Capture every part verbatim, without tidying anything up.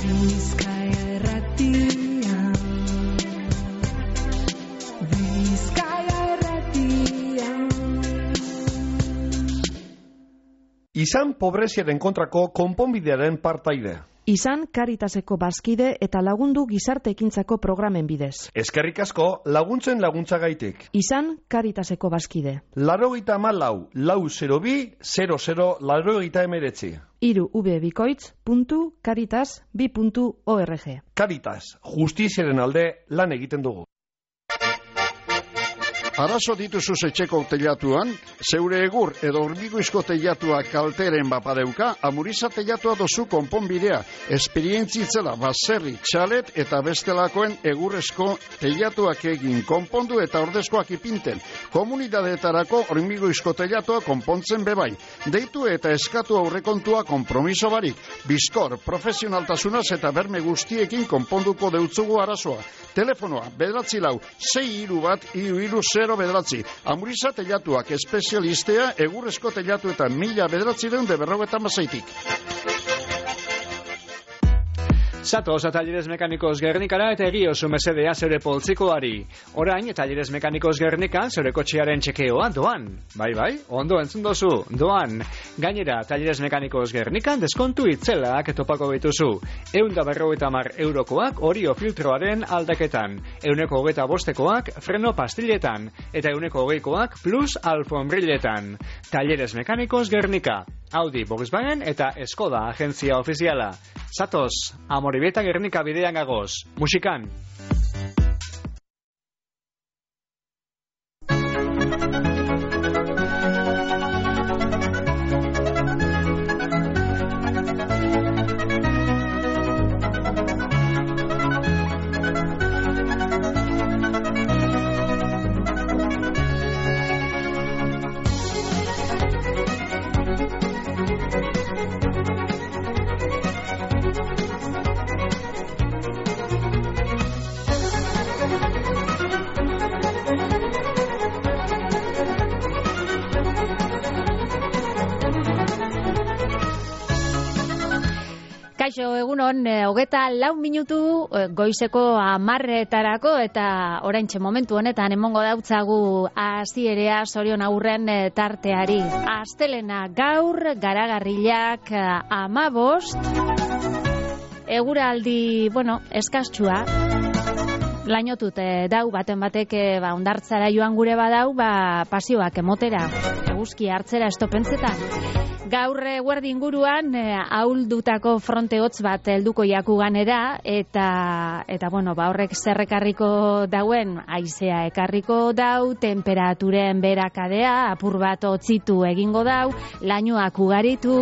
Bizkaia Irratia, Bizkaia Irratia. Izan pobreziaren kontrako konponbidearen partaide. Izan Caritaseko bazkide eta lagundu gizarte ekintzako programen bidez. Eskerrik asko laguntzen laguntzagaitik. Izan Caritaseko bazkide. Laurogeita hamalau, lau zero bi, zero zero, laurogeita hemeretzi. Hiru ubebikoitz puntu caritas bi puntu org. Caritas, justiziaren alde lan egiten dugu. Arazo dituzu etxeko teilatuan, zeure egur edo hormigoizko teilatua kalteren bapadeuka, Amuriza teilatua dozu konponbidea, esperientzitzela baserri, txalet eta bestelakoen egurrezko teilatuak egin konpondu eta ordezkoak ipinten. Komunidadeetarako hormigoizko teilatua konpontzen bebain. Deitu eta eskatu aurrekontua konpromiso barik. Bizkor, profesionaltasunaz eta berme guztiekin konponduko deutzugu arazoa. Telefonoa, bederatzi lau, sei hiru bat, hiru hiru zero bederatzi. Amuriza teilatuak espezialistea egurrezko teilatu eta mila bederatzi deun de berrogeta mazaitik. Zatoz, Talleres Mekanikos Gernikara eta egi oso mesedea zeure poltsikoari. Orain, Talleres Mekanikos Gernika zeure kotxearen txekeoa doan. Bai, bai, ondo entzun dozu, doan. Gainera, Talleres Mekanikos Gernikan deskontu itzelak topako bituzu. Eunda berrogeita mar eurokoak orio filtroaren aldaketan. Euneko hogeita bostekoak freno pastiletan. Eta euneko hogeikoak plus alfombriletan. Talleres Mekanikos Gernika. Audi, Volkswagen eta Skoda agentzia ofiziala. Zatoz, Amoribeta Gernika bidean gagoz. Musikan. Kaixo, egunon, hogeta lau minutu goizeko amarretarako eta oraintxe momentu honetan emongo dautzagu hasierea Sorion Agurren tarteari. Astelena gaur, garagarrilak amabost, eguraldi, bueno, eskastxua, lainotut dau baten batek ba, ondartzara joan gure badau, ba, pasioak emotera, eguzki hartzera estopentzetan. Gaur eguerdi inguruan ahuldutako fronte hotz bat helduko jaku ganera eta eta bueno, ba horrek zerrekarriko dauen haizea ekarriko dau, temperaturen berakadea apur bat hotzitu egingo dau, lainoak ugaritu,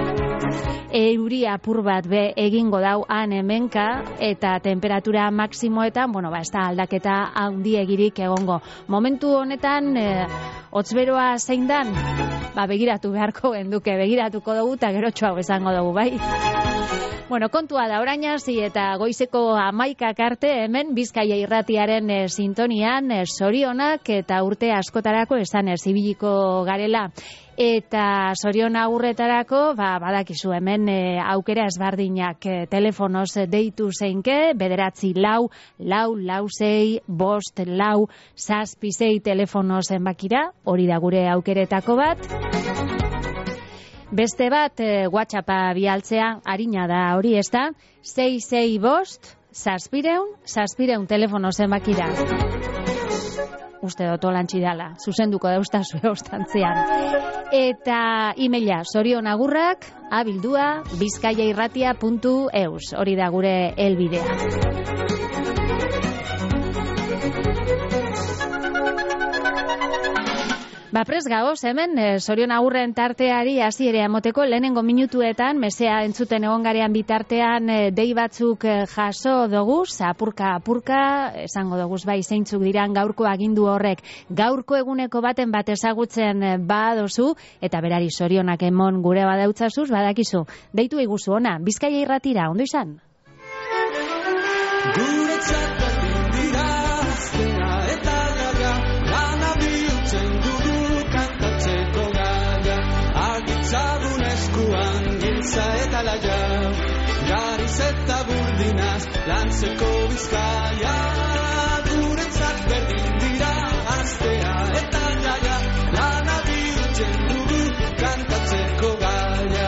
euri apur bat be egingo dau han hemenka eta temperatura maksimoetan, bueno, ba ez da aldaketa handiegirik egongo. Momentu honetan e, hotzberoa zein dan? Ba begiratu beharko genduke, begiratuko dugu eta gerotxo hau esango dugu, bai? Bueno, kontua da orain hasi eta goizeko hamaikak arte hemen Bizkaia Irratiaren e, sintonian e, zorionak eta urte askotarako esan ez ibiliko garela. Eta Sorion Agurretarako, ba, badakizu hemen e, aukera ezbardinak e, telefonoz deitu zeinke, bederatzi lau, lau, lau zei, bost, lau, zazpi zei telefono zenbakira, hori da gure aukeretako bat. Beste bat, e, WhatsAppa bialtzea, harina da hori ez da, zei, zei, bost, zazpireun, zazpireun telefono zenbakira. Uste dut olantzi dala, zuzenduko dauztazue ostantzean. Eta e-maila sorionagurrak abildua bizkaiairratia puntu eus. Hori da gure helbidea. Ba, prez gaoz, hemen, e, Sorion Agurren tarteari hasiera emoteko lehenengo minutuetan, mesea entzuten egon garean bitartean e, dei batzuk e, jaso doguz, apurka apurka, esango doguz bai zeintzuk diran gaurko agindu horrek, gaurko eguneko baten bat ezagutzen e, badozu, eta berari sorionak emon gure badautzazuz, badakizu, deitu iguzu ona, Bizkaia Irratira, ondo izan? Zagun eskuan giltza eta laia, gariz eta bu burdinaz lantzeko bizkaia, guretzat berdin dira astea eta jaia, lana bihurtzen dugu kantatzeko gaia.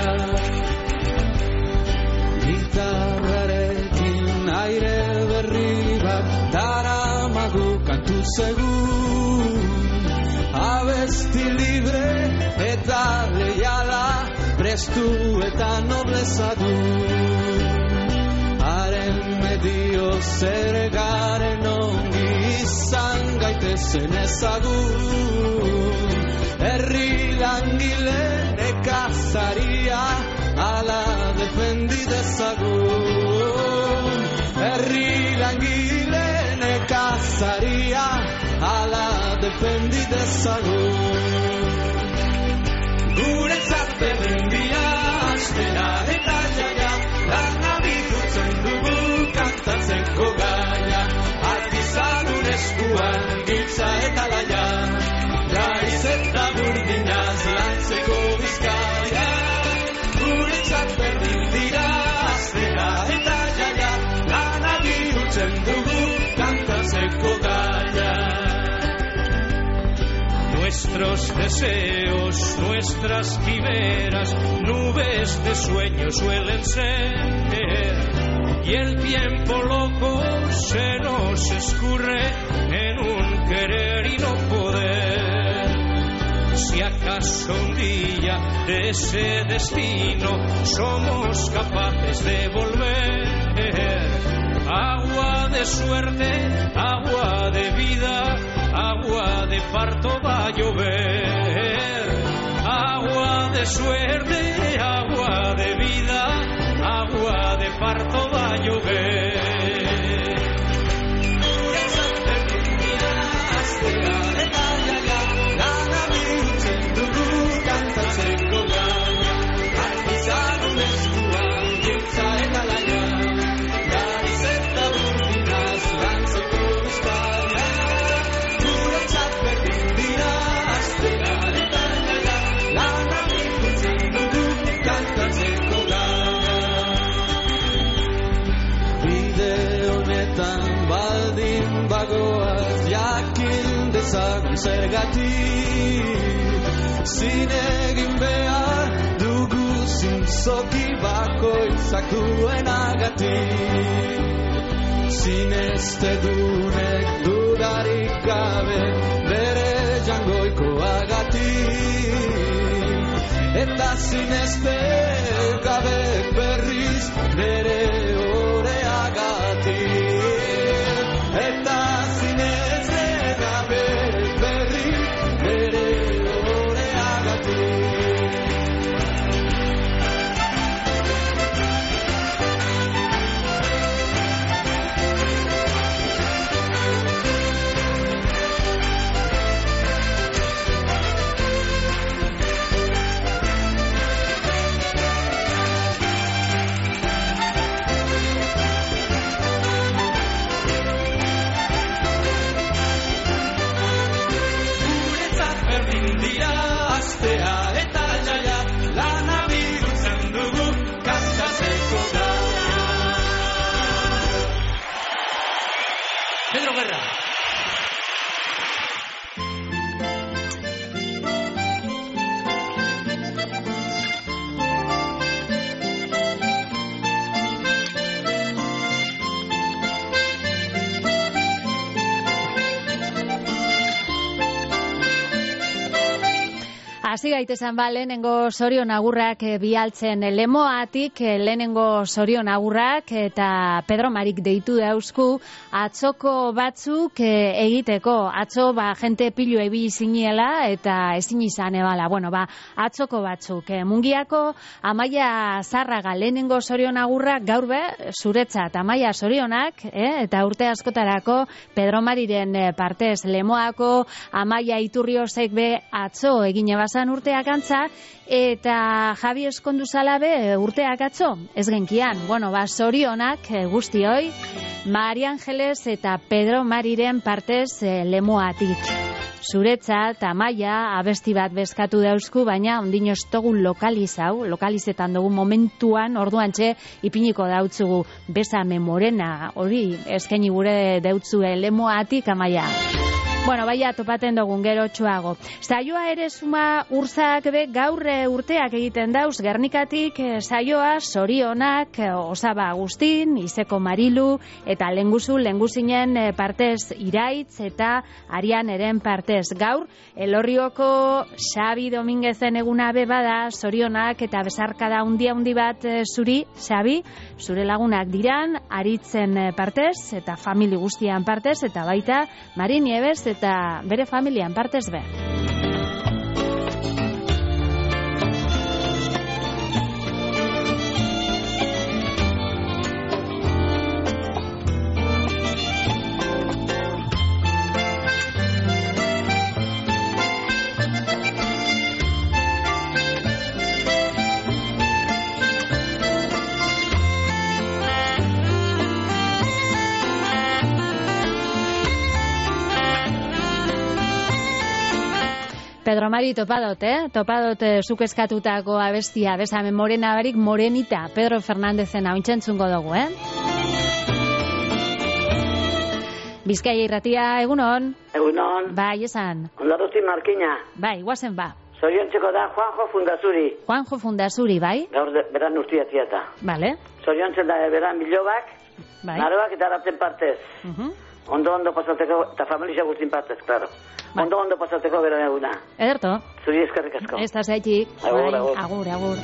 Gitarrarekin aire berri bat daramagu kantu segun, abesti libre eta leiala, prestu eta nobleza du. Haren medio zer garen ongi izan gaitezen ezagun, herri langile nekazaria ala defendi dezagun, herri langile nekazaria ala defendi dezagun. Guretzat berdin dira astera eta jaia, lana bihurtzen dugu kantatzeko gaia, artizanun eskuan giltza eta laia, gaiz eta burdinaz lantzeko bizkaia, guretzat berdin dira astera eta jaia, lana bihurtzen dugu kantatzeko gaia. Nuestros deseos, nuestras quimeras, nubes de sueños suelen ser, y el tiempo loco se nos escurre en un querer y no poder. Si acaso un día de ese destino somos capaces de volver, agua de suerte, agua de vida, agua de parto va a llover. Agua de suerte, agua de vida, agua de parto va a llover. Zergatik zinegin behar dugu zintzoki bakoitzak duenagatik, zineztedunek dudarik gabe bere jangoikoagatik, eta zinezte gabe berriz bere oreagatik, eta zinezte gabe berriz bere oreagatik. Pedro Guerra. Hasi gaitezen ba, lehenengo sorion agurrak eh, bialtzen Lemoatik, eh, lehenengo sorion agurrak eta Pedro Marik deitu dauzku atzoko batzuk eh, egiteko. Atzo ba, jente pilu ebili ziniela eta ezin izan ebala. Bueno, ba, atzoko batzuk. Eh, Mungiako Amaia Zarraga lehenengo sorion agurrak gaur be, zuretzat Amaia sorionak, eh, eta urte askotarako Pedro Mariren eh, partez Lemoako Amaia Iturriozek be atzo egine bazan zan urteak antza, eta Javi Eskonduzalabe urteak atzo, ez genkian. Bueno, ba, sorionak e, guztioi, Mari Angeles eta Pedro Mariren partez e, lemoatik. Zuretzat, Amaia, abesti bat bezkatu dauzku, baina ondino estogun lokalizau, lokalizetan dugu momentuan, orduan txe, ipiniko dautzugu Besame Morena, hori eskaini gure dautzue lemoatik, Amaia. Bueno, baia topaten dugun gero txuago. Saioa ere suma urzak be gaur urteak egiten dauz Gernikatik, saioa sorionak Osaba Agustin, Izeko Marilu eta Lenguzu, Lenguzinen partez Iraitz eta Arian eren partez. Gaur, Elorrioko Xabi Dominguezen eguna be bada, sorionak eta besarkada hundia hundi bat zuri, Xabi, zure lagunak diran, Aritzen partez eta famili guztian partez eta baita Mari Nieves eta bere familian partez be. Pedro Mari, topadot, eh? Topadot eh, zuk eskatutako abestia, Besame Morena barik Morenita, Pedro Fernandezen hau intzentzungo dugu, eh? Bizkaia irratia, egunon? Egunon. Bai, esan. Ondaruti Markina. Bai, guazen ba. Zoriontzeko da Juanjo Fundazuri. Juanjo Fundazuri, bai? Gaur de, beran urtia tiata. Vale. Zoriontzen da beran bilobak, bai. Naroak eta aratzen partez. Uh-huh. Ondo ondo pasateko, eta familia guztin partez, klaro. Bai. Ondo ondo pasateko beran eguna. Ederto. Zuri eskerrik asko. Ez da zaitik. Agur, bai. agur. Agur, agur.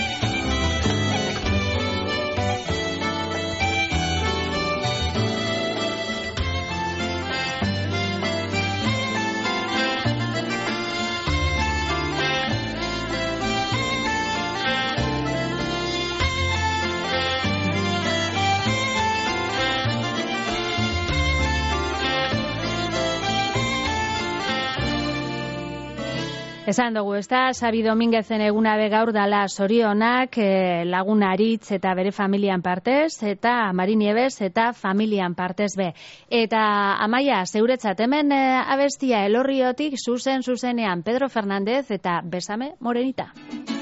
Esan dugu, ez da, Xabi Dominguezen eguna be gaur dala sorionak eh, lagun Aritz eta bere familian partez, eta Mari Nieves eta familian partez be. Eta Amaia, zeuretzat hemen eh, abestia Elorriotik zuzen zuzenean Pedro Fernández eta Besame Morenita.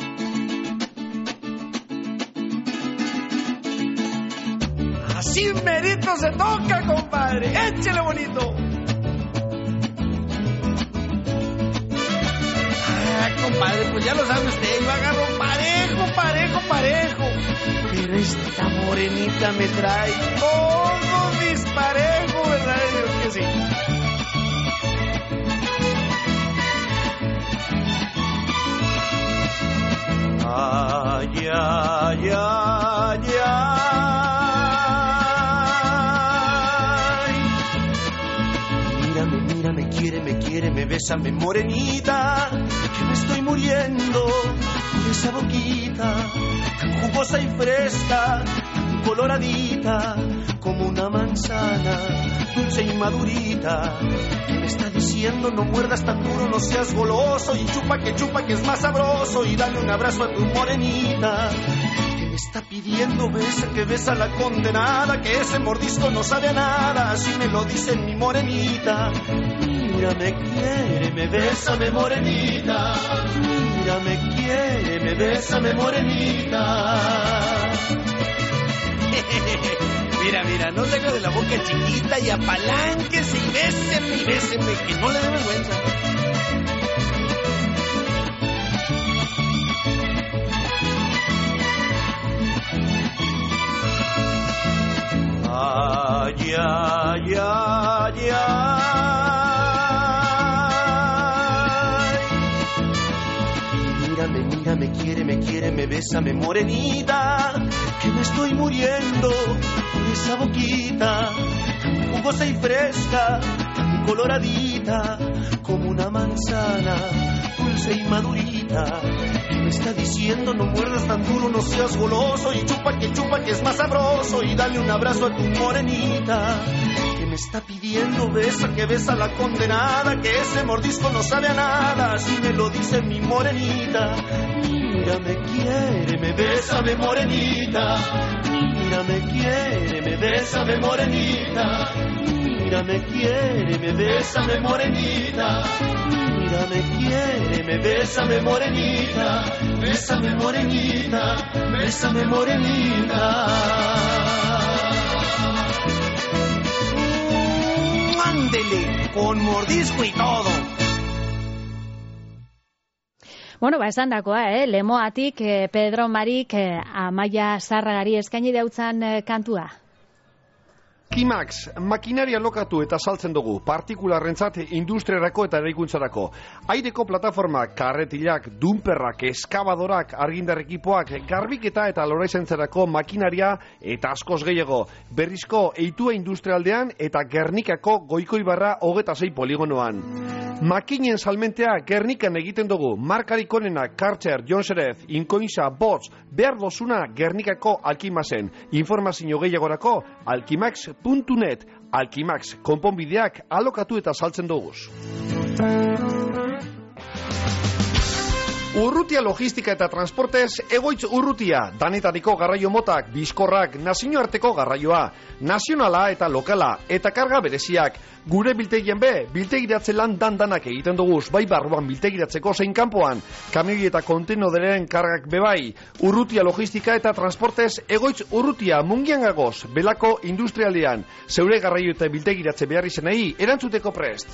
Así merito se toca, compadre, échele bonito. Compadre, pues ya lo sabe usted, yo agarro parejo, parejo, parejo. Pero esta morenita me trae todo disparejo, ¿verdad? Dios que sí. Ay, ay, ay, ay. Mírame, mírame, quiere, me quiere, me besa, me morenita. Que me estoy muriendo por esa boquita tan jugosa y fresca, tan coloradita como una manzana, dulce y madurita. Que me está diciendo no muerdas tan duro, no seas goloso y chupa que chupa que es más sabroso y dale un abrazo a tu morenita. Que me está pidiendo besa que besa la condenada, que ese mordisco no sabe a nada, así me lo dice mi morenita. Mira, me quiere, me besa, me morenita. Mira, me quiere, me besa, me morenita. Mira, mira, no le haga de la boca chiquita y apalánquese y béseme y béseme, que no le dé vergüenza. Ay, ay, ay, ay. Mírame, mira, me quiere, me quiere, me besa, me morenita. Que me estoy muriendo por esa boquita tan jugosa y fresca, tan coloradita como una manzana, dulce y madurita. Que me está diciendo no muerdas tan duro, no seas goloso y chupa que chupa que es más sabroso y dale un abrazo a tu morenita. Que me está pidiendo besa, que besa la condenada, que ese mordisco no sabe a nada, así me lo dice mi morenita. Mira, me quiere, me besa, me morenita. Mira, me quiere, me besa, me morenita. Mira, me quiere, me besa, me morenita. Mira, me quiere, me besa, me morenita. Bésame morenita, bésame morenita. Mm, ándele, con mordisco y todo. Bueno, ba, esan dakoa, eh? Lemoatik, eh, Pedro Marik, eh, Amaia Zarragari eskaini dautzan eh, kantua. Kimax, makinaria lokatu eta saltzen dugu, partikularrentzat industriarako eta eraikuntzarako. Aireko plataformak, karretilak, dumperrak, eskabadorak, argindar ekipoak, garbiketa eta loraizentzarako makinaria eta askoz gehiago. Berrizko eitua industrialdean eta Gernikako Goikoibarra hogeta sei poligonoan. Makinen salmentea Gernikan egiten dugu, markarik onenak, Karcher, Jonserez, Inkoinza, Bots, behar dozuna Gernikako Alkimazen. Informazio gehiagorako, alkimax puntu net, Alkimax, konponbideak alokatu eta saltzen duguz. Urrutia logistika eta transportez, egoitz urrutia, danetariko garraio motak, bizkorrak, nazioarteko garraioa, nazionala eta lokala, eta karga bereziak. Gure biltegien be, biltegiratze lan dandanak egiten duguz, bai barruan biltegiratzeko zein kanpoan, kamioi eta kontenoderen kargak bebai. Urrutia logistika eta transportez, egoitz urrutia, mungian gagoz, belako industrialdean, zeure garraio eta biltegiratze behar izenei, erantzuteko prest.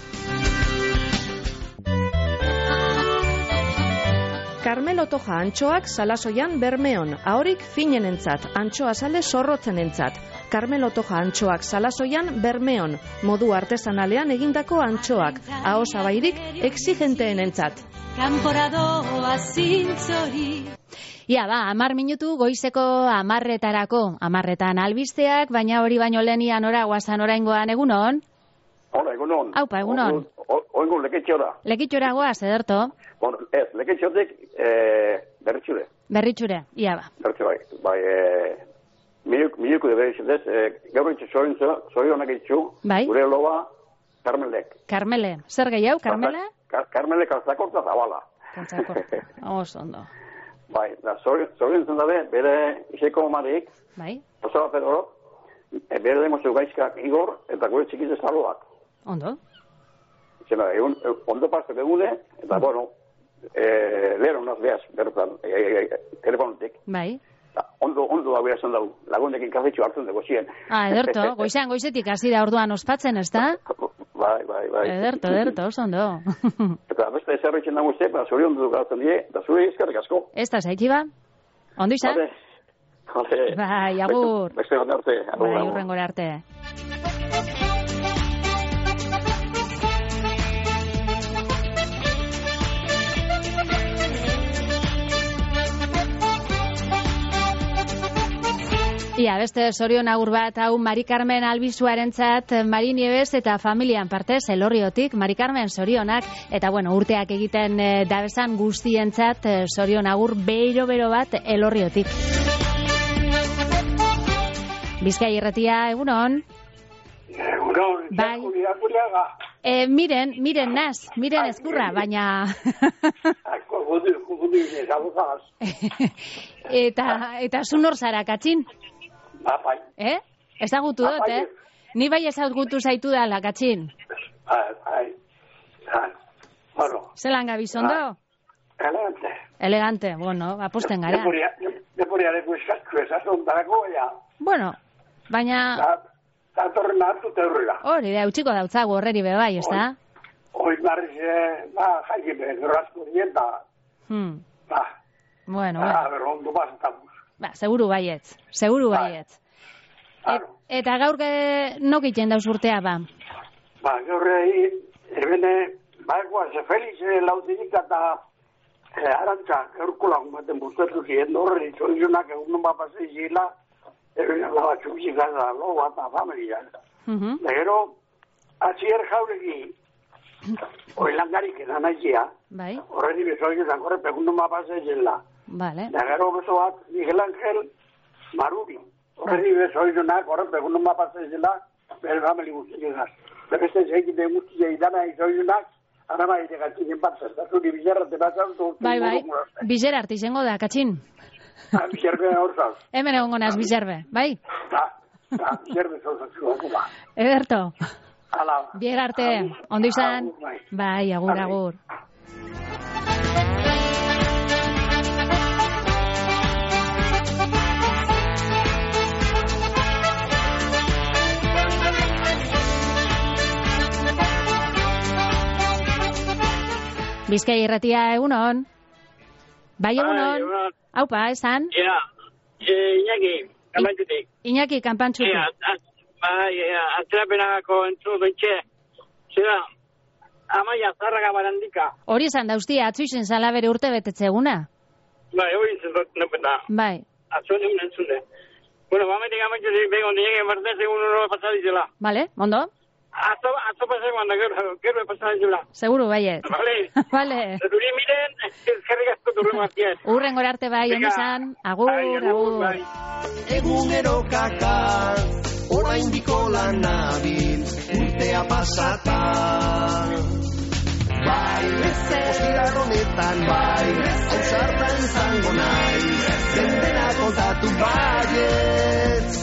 Carmelo Toja antxoak Salasoian Bermeon, ahorik finenentzat, antxoa sale zorrotzenentzat. Carmelo Toja antxoak Salasoian Bermeon, modu artesanalean egindako antxoak, aho zabairik exigenteenentzat. Kanporadoa zintzori. Ia, ba, amar minutu goizeko amarretarako, amarretan albisteak, baina hori baino lehenian ora guazan oraingoan egunon? Hola, egunon. Aupa, egunon. Oingo leketxora. Lekitxora goaz, ederto? Bueno, ez, leketxotik eh, berritxure. Berritxure, ia ba. Berritxure, bai, eh, minuko de berritxure, eh, gaur itxu zorionak itxu, bai? Gure loba, Karmelek. Karmele, zer gehiago, Karmele? Kar, Karmele kaltzakorta zabala. Kaltzakorta, oso ondo. Bai, da, zorion zen dabe, bere iseko marik, bai? Osoa Pedro, e, bere demozu gaizkak Igor, eta gure txikiz saloak. Ondo? Zena, egun, ondo paste begune, eta, bueno, eh, lehero unaz behaz, bertan, eh, eh, telefonetik. Bai. Da, ondo, ondo da behar zendau, lagundekin kafetxu hartzen dugu zien. Ah, ederto, goizean goizetik hasi da orduan ospatzen, ez da? Bai, bai, bai. Ederto, ederto, oso ondo. Eta beste ezerretzen dago uste, ba, zuri ondo dugatzen die, da zuri ezkerrik asko. Ez da, zaiki ba? Ondo izan? Vale. Vale. Bai, agur. Beste gana arte. Agur, bai, agur. urrengora arte. Ia, beste zorion agur bat, hau Mari Carmen Albizuarentzat, Mari Nieves eta familian partez, Elorriotik, Mari Carmen zorionak, eta bueno, urteak egiten e, dabezan guztientzat, e, zorion agur beiro-bero bat Elorriotik. Bizkai irratia, egunon? Egunon, bai. Juliaga. E, miren, miren naz, miren ezkurra, baina... eta, eta zunor zara, katxin? Bai. Eh? Ezagutu dut, eh? Ni bai ezagutu zaitu da, lakatxin. Bai, bai. Bueno. Zelan gabizondo? Elegante. Elegante, bueno, aposten gara. Deporia leku eskatku esazun darako, ja. Bueno, baina... Eta torren hartu teurrera. Hori, da, utxiko dautzagu horreri bebai, ez da? Hoi marriz, ba, jaime, dorrazko dien, da... Hmm. Ba. Bueno, ba, bueno. Pero ondo bazatamos. Ba, seguru baietz, seguru baietz. Et, eta gaur nok iten dauz urtea, ba? Ba, gaur ebene, ba, egoa, ze feliz lautinik eta arantza, gaurko lagun baten buztetu zien, horre, zoizunak egun nomba pasei zila, ebene laba txuksika da, lo bat, familia. Uh-huh. Gero, atzier jauregi, hori langarik edan aizia, bai. Horreni bezoizunak, horre, egun nomba pasei zila. Vale. Da gero beso bat, Miguel Ángel Maruri. Horreni bezoizunak, horre, egun nomba pasei zila, bere famili guztiegaz. Beste zegite guztiei dana izoiunak, arama ere gatzinen bat zertatu, ni bizarrate bat zautu. Bai, bai, bizar arte izango da, Katxin. Bizarbe horzaz. Hemen egon gonaz, bizarbe, bai? Da, da, bizarbe zauzatzu, kuma. Ederto. Hala. Bier arte, ondo izan? Bai, agur, agur. Bizkai irratia, egunon? Bai, egunon? Haupa, esan? Ja, Iñaki, kanpantzutik. Iñaki, kanpantzutik. Bai, atzerapenagako entzu bentxe. Zera, Amaia Zarraga Barandika. Hori esan dauztia, atzu izen zala bere urte betetze eguna? Bai, hori izen dut, nepeta. Bai. Atzu egun entzune. Bueno, bametik amantzutik, bego, nire martez egun uro pasadizela. Vale, ondo? Atzo, atzo pasai guanda, gero, gero pasadizela. Seguro, baiet. Vale. Vale. Zeruri miren, ezkerrik asko turren martien. Urren gorarte bai, ondo izan. Agur, agur. Egunero kaka, orain diko lan nabil, urtea pasata. Bai, ostirar honetan, bai, hausartan izango naiz, zendena kontatu baietz.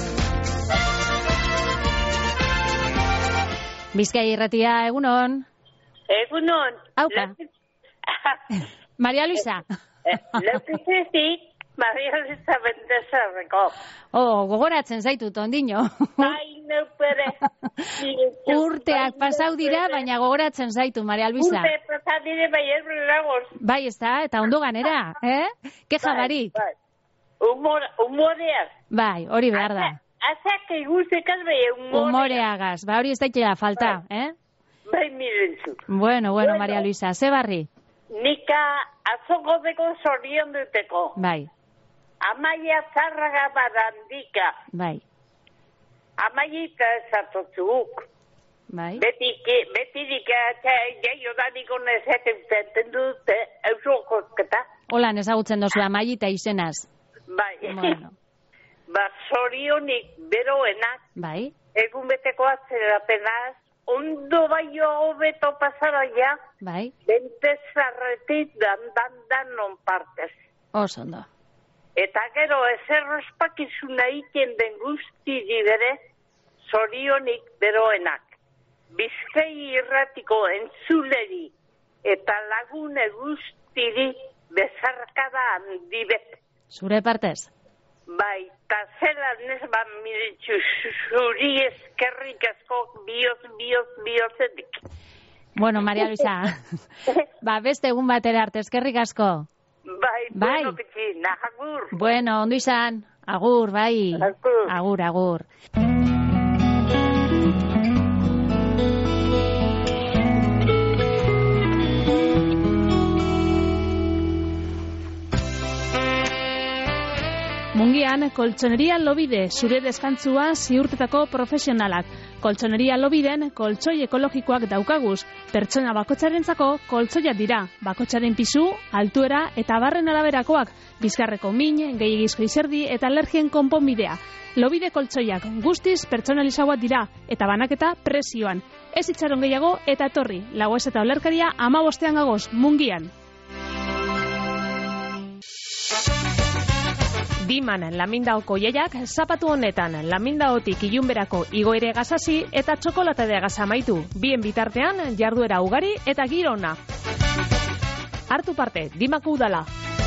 Bizkai irratia, egunon? Egunon. Haupa. Maria Luisa. Leukitzetik, Maria Luisa Bendezarreko. Oh, gogoratzen zaitut, ondino. Bai, neupere. Urteak pasau dira, baina gogoratzen zaitu, Maria Luisa. Urte pasau dire, bai, errelagoz. Bai, ez da, eta ondo ganera, eh? Keja barik. Bai, Humor, humoreaz. Bai, hori behar da. Azak eguzekaz bai, humoreaz. Humoreagaz, ba, hori ez daitela falta, eh? Bai, mirentzu. Bueno, bueno, Maria Luisa, ze barri? Nika azogoteko zorion duteko. Bai. Amaia Zarraga Barandika. Bai. Amaita esatotzuk. Bai. Betik, betirik gehiago daniko nezaten dute eusokozketa. Holan ezagutzen dozu Amaita izenaz. Bai. Bueno. Ba, zorionik beroenak. Bai. Egun beteko atzerapenaz, ondo baio hobeto pasara ja. Bai. Bentezarretik dan, dan, dan non partez. Oso ondo. Eta gero ezer ospakizuna iken den guzti bere, zorionik beroenak. Bizkai irratiko entzuleri eta lagune guztiri bezarkada handibet. Zure partez? Bai, eta zelan ez ba miritzu zuri eskerrik asko bioz, bioz, biozetik. Bueno, Maria Luisa, ba, beste egun batera arte eskerrik asko. Bai, bai. Bueno, pekin, agur. Bueno, ondo izan, agur, bai. Agur. Agur, agur. Mungian, koltsoneria Lobide, zure deskantzua ziurtetako profesionalak. Koltsoneria Lobiden, koltsoi ekologikoak daukaguz. Pertsona bakotxarentzako koltsoiak dira. Bakotxaren pisu, altuera eta barren araberakoak. Bizkarreko min, gehiagizko izerdi eta alergien konponbidea. Lobide koltsoiak guztiz pertsonalizauak dira eta banaketa prezioan. Ez itxaron gehiago eta etorri. Lagoez eta olerkaria hamabostean gagoz, Mungian. Diman Lamindaoko jaiak zapatu honetan Lamindaotik ilunberako igoere gazasi eta txokolatadea gazamaitu. Bien bitartean jarduera ugari eta giro ona. Hartu parte, Dimako udala.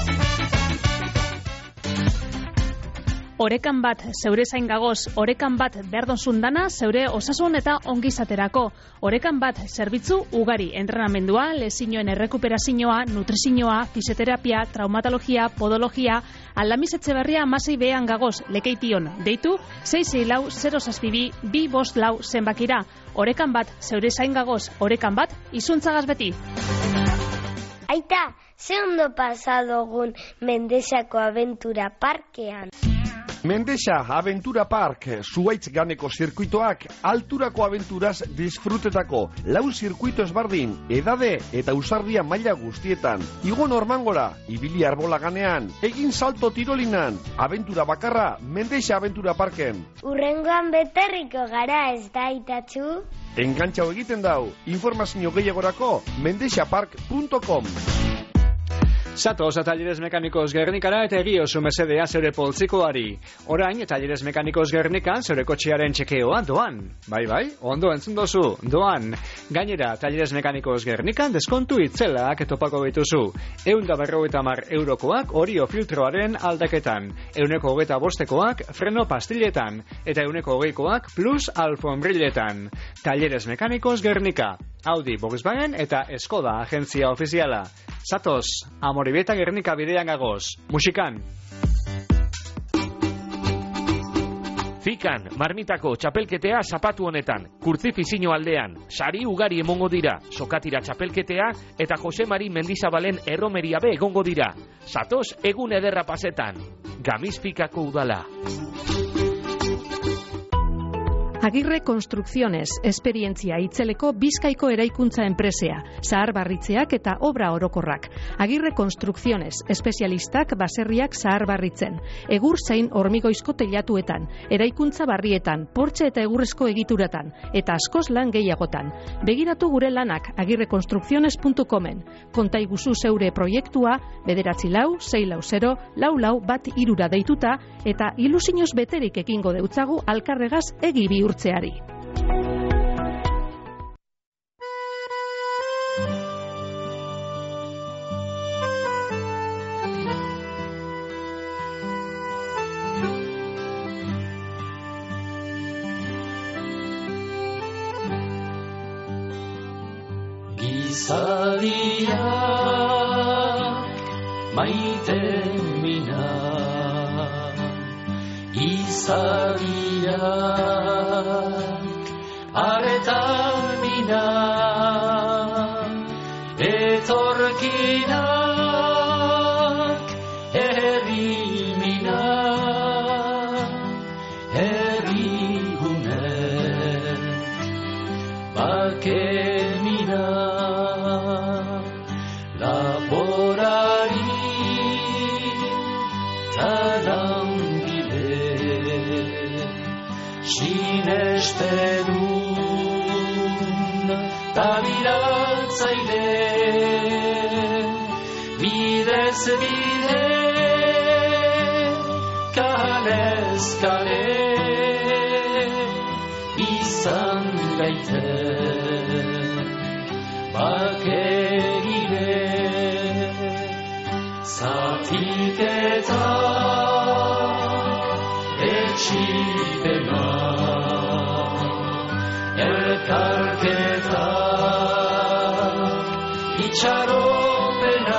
Orekan bat zeure zain gagoz, orekan bat berdozun dana zeure osasun eta ongizaterako. Orekan bat zerbitzu ugari, entrenamendua, lezinoen errekuperazioa, nutrizioa, fisioterapia, traumatologia, podologia, Aldamiz Etxeberria amasei behan gagoz, lekeition, deitu, sei sei lau zero zazpi bi bi bost lau zenbakira. Orekan bat zeure zain gagoz, orekan bat izuntzagaz beti. Aita, ze ondo pasadogun Mendexako abentura parkean. Mendexa Aventura Park, Zuaitz ganeko zirkuitoak, alturako aventuraz disfrutetako, lau zirkuito ezbardin, edade eta usardia maila guztietan. Igo Normangora, ibili arbola ganean, egin salto tirolinan, aventura bakarra, Mendexa Aventura Parken. Urrengoan beterriko gara ez da itatzu? Engantxau egiten dau, informazio gehiagorako, mendexapark punto com. Zatoz, Talleres Mekanikos Gernikara eta egiozu mesedea zeure poltsikoari. Orain, Talleres Mekanikos Gernikan zeure kotxearen txekeoa doan. Bai, bai, ondo entzun dozu, doan. Gainera, Talleres Mekanikos Gernikan deskontu itzelak topako bituzu. Eunda berrogeita mar eurokoak orio filtroaren aldaketan. Euneko hogeita bostekoak freno pastiletan. Eta euneko hogeikoak plus alfombriletan. Talleres Mekanikos Gernika. Audi, Volkswagen eta Skoda agentzia ofiziala. Zatoz, Amoribeta Gernika bidean gagoz. Musikan. Fikan, marmitako txapelketea zapatu honetan, kurtzifizino aldean, sari ugari emongo dira, sokatira txapelketea eta Jose Mari Mendizabalen erromeria be egongo dira. Zatoz, egun ederra pasetan. Gamizfikako udala. Agirre Konstrukziones, esperientzia itzeleko Bizkaiko eraikuntza enpresea, zahar barritzeak eta obra orokorrak. Agirre Konstrukziones, espezialistak baserriak zahar barritzen. Egur zein hormigoizko teilatuetan, eraikuntza barrietan, portxe eta egurrezko egituratan, eta askoz lan gehiagotan. Begiratu gure lanak agirrekonstrukziones puntu comen. Konta iguzu zeure proiektua, bederatzi lau, sei lau zero, lau lau bat irura deituta, eta ilusinoz beterik ekingo deutzagu alkarregaz egi bihurtzeari. Gizadiak maite mina, izadiak aretan mina, etorkinak herri mina, herri gunek bake mina. Laborari talangile sinestedun tabiratzaile bidez bide kalez kale izan gaiten bakegile zatiketa etxipena elkarketa itxaropena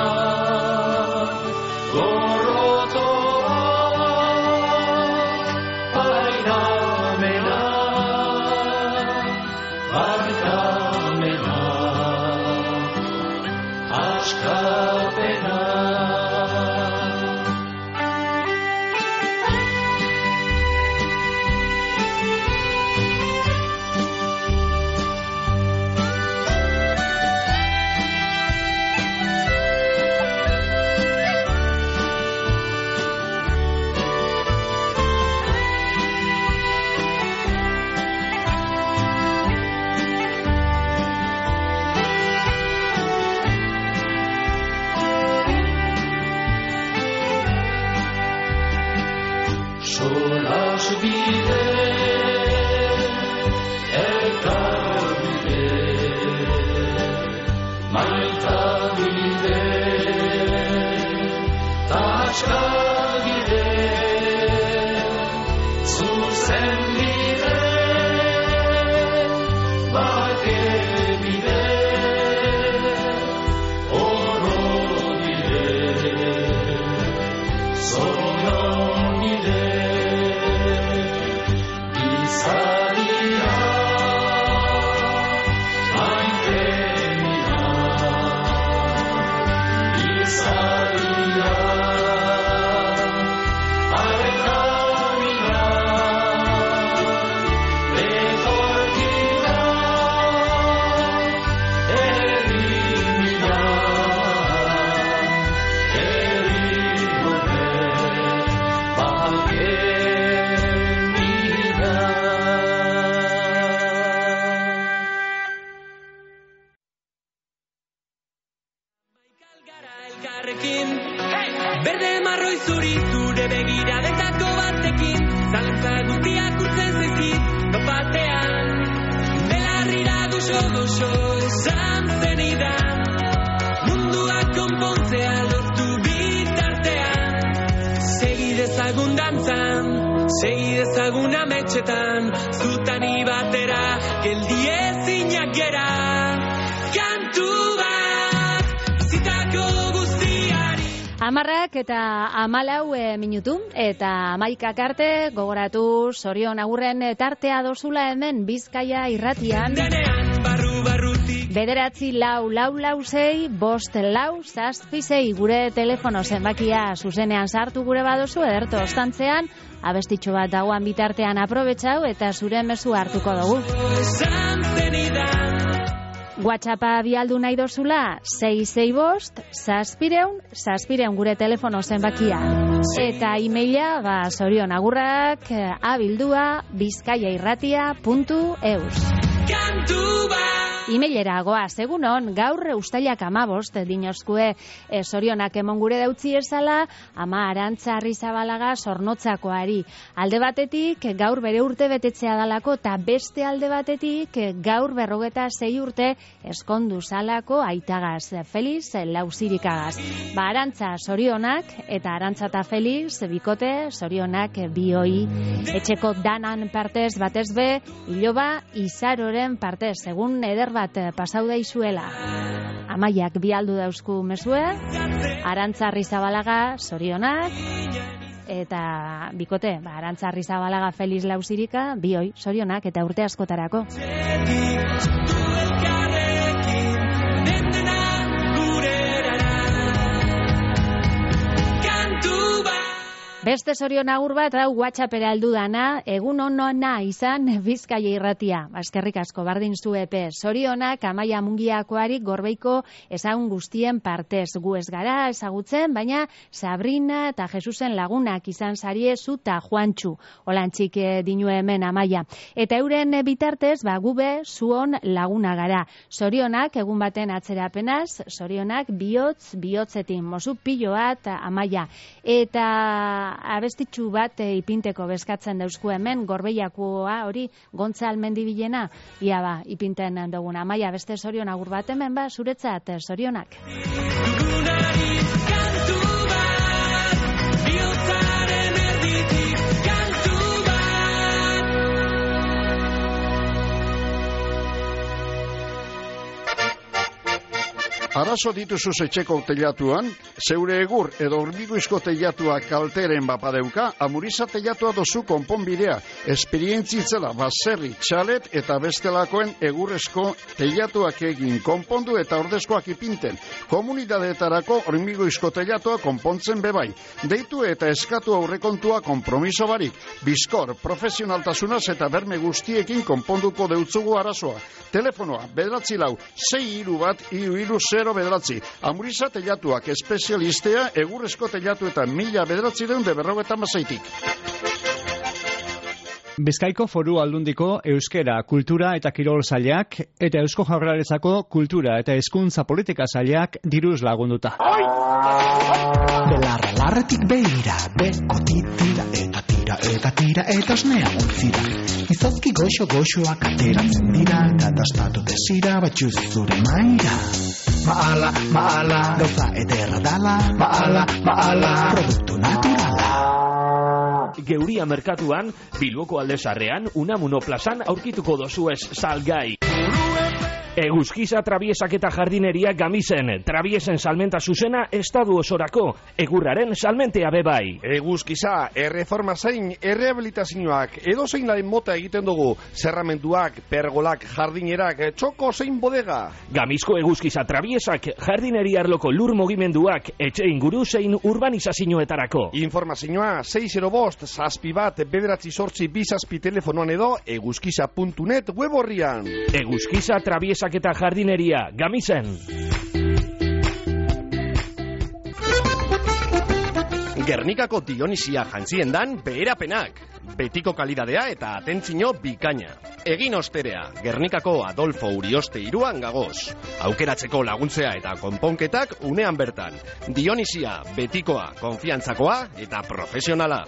gorrotoak pairamena barkamena askapena. Oi zuri zure begiradetako batekin, zalantza guztiak urtzen zaizkit, batean. Belarrira goxo goxo esan zenidan, mundua konpontzea lortu bitartean. Segi dezagun dantzan, segi dezagun ametxetan, zutani batera, geldi ezinak gera. Kantu bat, zitako guztiari. Amarrak eta amalau e, minutu eta amaikak arte gogoratu Sorion Agurren tartea dozula hemen Bizkaia irratian. Bederatzi lau lau lau sei, bost lau zazpi sei gure telefono zenbakia zuzenean sartu gure badozu ederto ostantzean, abestitxo bat dagoan bitartean aprobetxau eta zure mezu hartuko dugu. WhatsAppa bialdu nahi dozula, sei sei bost, zazpireun, zazpireun gure telefono zenbakia. Eta e-maila, ba, Sorion Agurrak, abildua, bizkaiairratia puntu eus. E-mailera goaz, egunon, gaur ustailak amabost, dinozkue e, Sorionak emon gure dautzi esala, ama Arantza Arrizabalaga sornotzakoari. Alde batetik, gaur bere urte betetzea dalako, eta beste alde batetik, gaur berrogeta zei urte eskondu zalako aitagaz, Feliz Lauzirikagaz. Ba, Arantza Sorionak, eta Arantza eta Feliz, bikote, Sorionak bioi, etxeko danan partez batez be, iloba izaroren partez, egun eder bat pasau daizuela. Amaiak bialdu dauzku mezue, Arantza Arrizabalaga Sorionak, eta bikote, ba, Arantza Arrizabalaga Feliz Lauzirika, bioi, Sorionak, eta urte askotarako. Beste Sorion Agur bat, hau WhatsAppera heldu dana, egun onona izan Bizkaia irratia. Eskerrik asko bardin zu epe. Sorionak Amaia Mungiakoari Gorbeiko ezagun guztien partez. Gu ez gara ezagutzen, baina Sabrina eta Jesusen lagunak izan zarie zu ta Juantxu. Olantzik dinue hemen Amaia. Eta euren bitartez, ba gube zuon laguna gara. Sorionak egun baten atzerapenaz, Sorionak bihotz bihotzetin mozu pilo bat Amaia. Eta abestitxu bat e, ipinteko bezkatzen dauzku hemen, Gorbeiakoa hori Gontzal Mendibilena, ia ba, ipinten duguna. Amaia, beste Sorion Agur bat hemen ba, zuretzat Sorionak. Arazo dituzuz etxeko teilatuan, zeure egur edo hormiguizko teilatua kalteren bapadeuka, Amuriza teilatua dozu konponbidea, esperientzitzela baserri, txalet eta bestelakoen egurrezko teilatuak egin konpondu eta ordezkoak ipinten. Komunidadeetarako hormiguizko teilatua konpontzen bebai. Deitu eta eskatu aurrekontua konpromiso barik. Bizkor, profesionaltasunaz eta berme guztiekin konponduko deutzugu arazoa. Telefonoa, bederatzi lau, sei hiru bat, hiru hiru zero bederatzi. Amuriza teilatuak espezialistea egurrezko teilatu eta mila bederatzi deun de berrogeta mazaitik. Bizkaiko Foru Aldundiko Euskera, Kultura eta Kirol Sailak eta Eusko Jaurlaritzako Kultura eta Hezkuntza Politika Sailak diruz lagunduta. Belarra larretik beira, beko titira eta tira eta tira eta osnea utzira. Izozki goxo goxoak ateratzen dira, eta dastatu desira batxuz zure maira. Maala, maala, gauza ederra dala, maala, maala, produktu naturala. Geuria merkatuan, Bilboko Aldezarrean, Unamuno plazan aurkituko dozuez salgai. Eguzkiza Trabiesak eta Jardineria Gamisen, Trabiesen salmenta zuzena estadu osorako, egurraren salmentea bebai. Eguzkiza, erreforma zein, errehabilitazioak, edo zein laren mota egiten dugu, zerramentuak, pergolak, jardinerak, txoko zein bodega. Gamizko Eguzkiza Trabiesak, Jardineria arloko lur mugimenduak, etxe inguru zein urbanizazioetarako. Informazioa, sei zero bost, zazpi bat, bederatzi sortzi, bizazpi telefonoan edo, eguzkiza puntu net web horrian. Eguzkiza Trabiesak eta Jardineria, Gamisen. Gernikako Dionisia jantziendan beherapenak. Betiko kalidadea eta atentzio bikaina. Egin osterea, Gernikako Adolfo Urioste iruan gagoz. Aukeratzeko laguntzea eta konponketak unean bertan. Dionisia, betikoa, konfiantzakoa eta profesionala.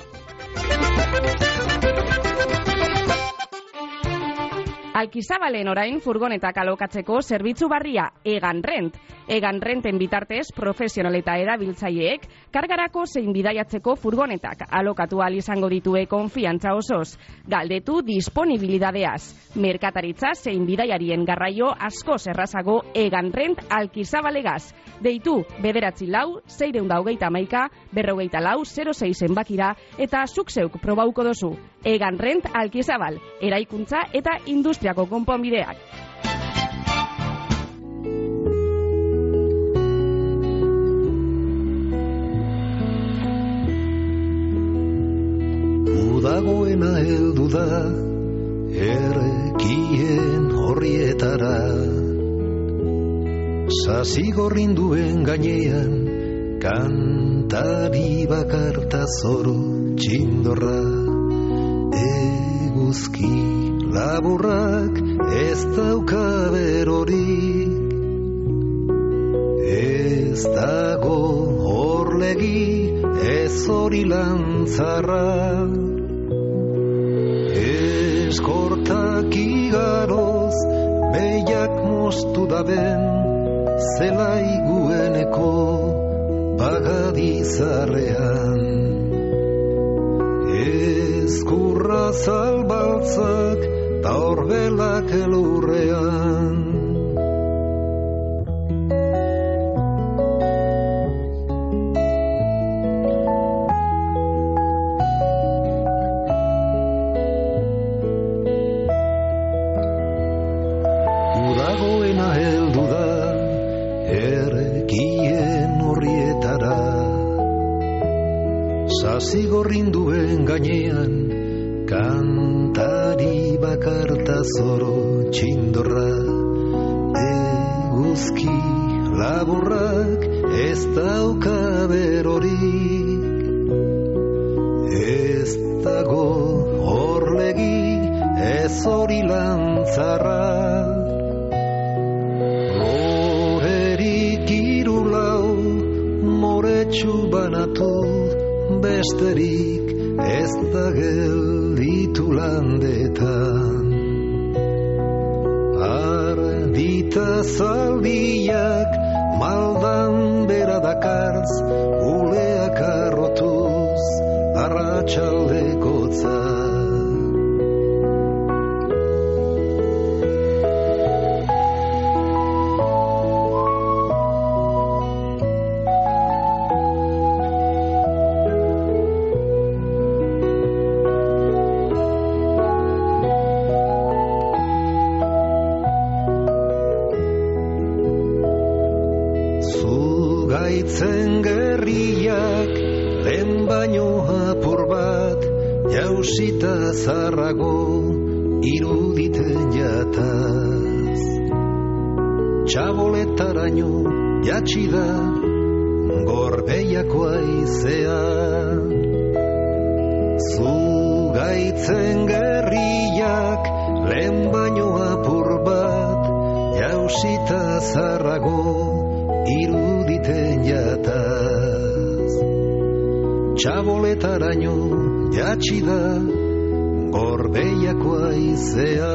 Alkizabalen orain furgonetak alokatzeko zerbitzu barria Egan Rent. Egan Renten bitartez profesional eta erabiltzaileek kargarako zein bidaiatzeko furgonetak alokatu ahal izango ditue konfiantza osoz. Galdetu disponibilidadeaz. Merkataritza zein bidaiarien garraio askoz errazago Egan Rent Alkizabalegaz. Deitu bederatzi lau, seiehun eta hogeita hamaika, berrogeita lau, zero sei zenbakira eta zuk zeuk probauko dozu. Egan Rent Alkizabal, eraikuntza eta industriako konponbideak. Udagoena heldu da errekien horrietara, sasi gorrinduen gainean kantari bakarta zoro txindorra. Eguzki laburrak ez dauka berorik, ez dago horlegi ez hori lantzarra. Eskortak igaroz behiak moztu daben, zelai gueneko bagadizarrean. Ezkurra zalbaltzak ta horbelak elurrean. Udagoena heldu da errekien horrietara, sasi gorrinduen gainean kantari bakarta zoro txindorra. Eguzki laburrak ez dauka berorik, ez dago horlegi ez hori lantzarra. Lorerik irulau moretsu banatu, besterik ez da gelditu landetan. Ardita zaldiak maldan bera dakartz, uleak arrotuz arratsaldekotza. Zugaitzen gerriak lehen baino apur bat jausita zarrago iruditen jataz. Txaboletaraino jatsi da gorbeiako aizea. Zugaitzen gerriak lehen baino apur bat jausita zarrago iruditen jataz. Txaboletaraino jatsi da gorbeiako aizea.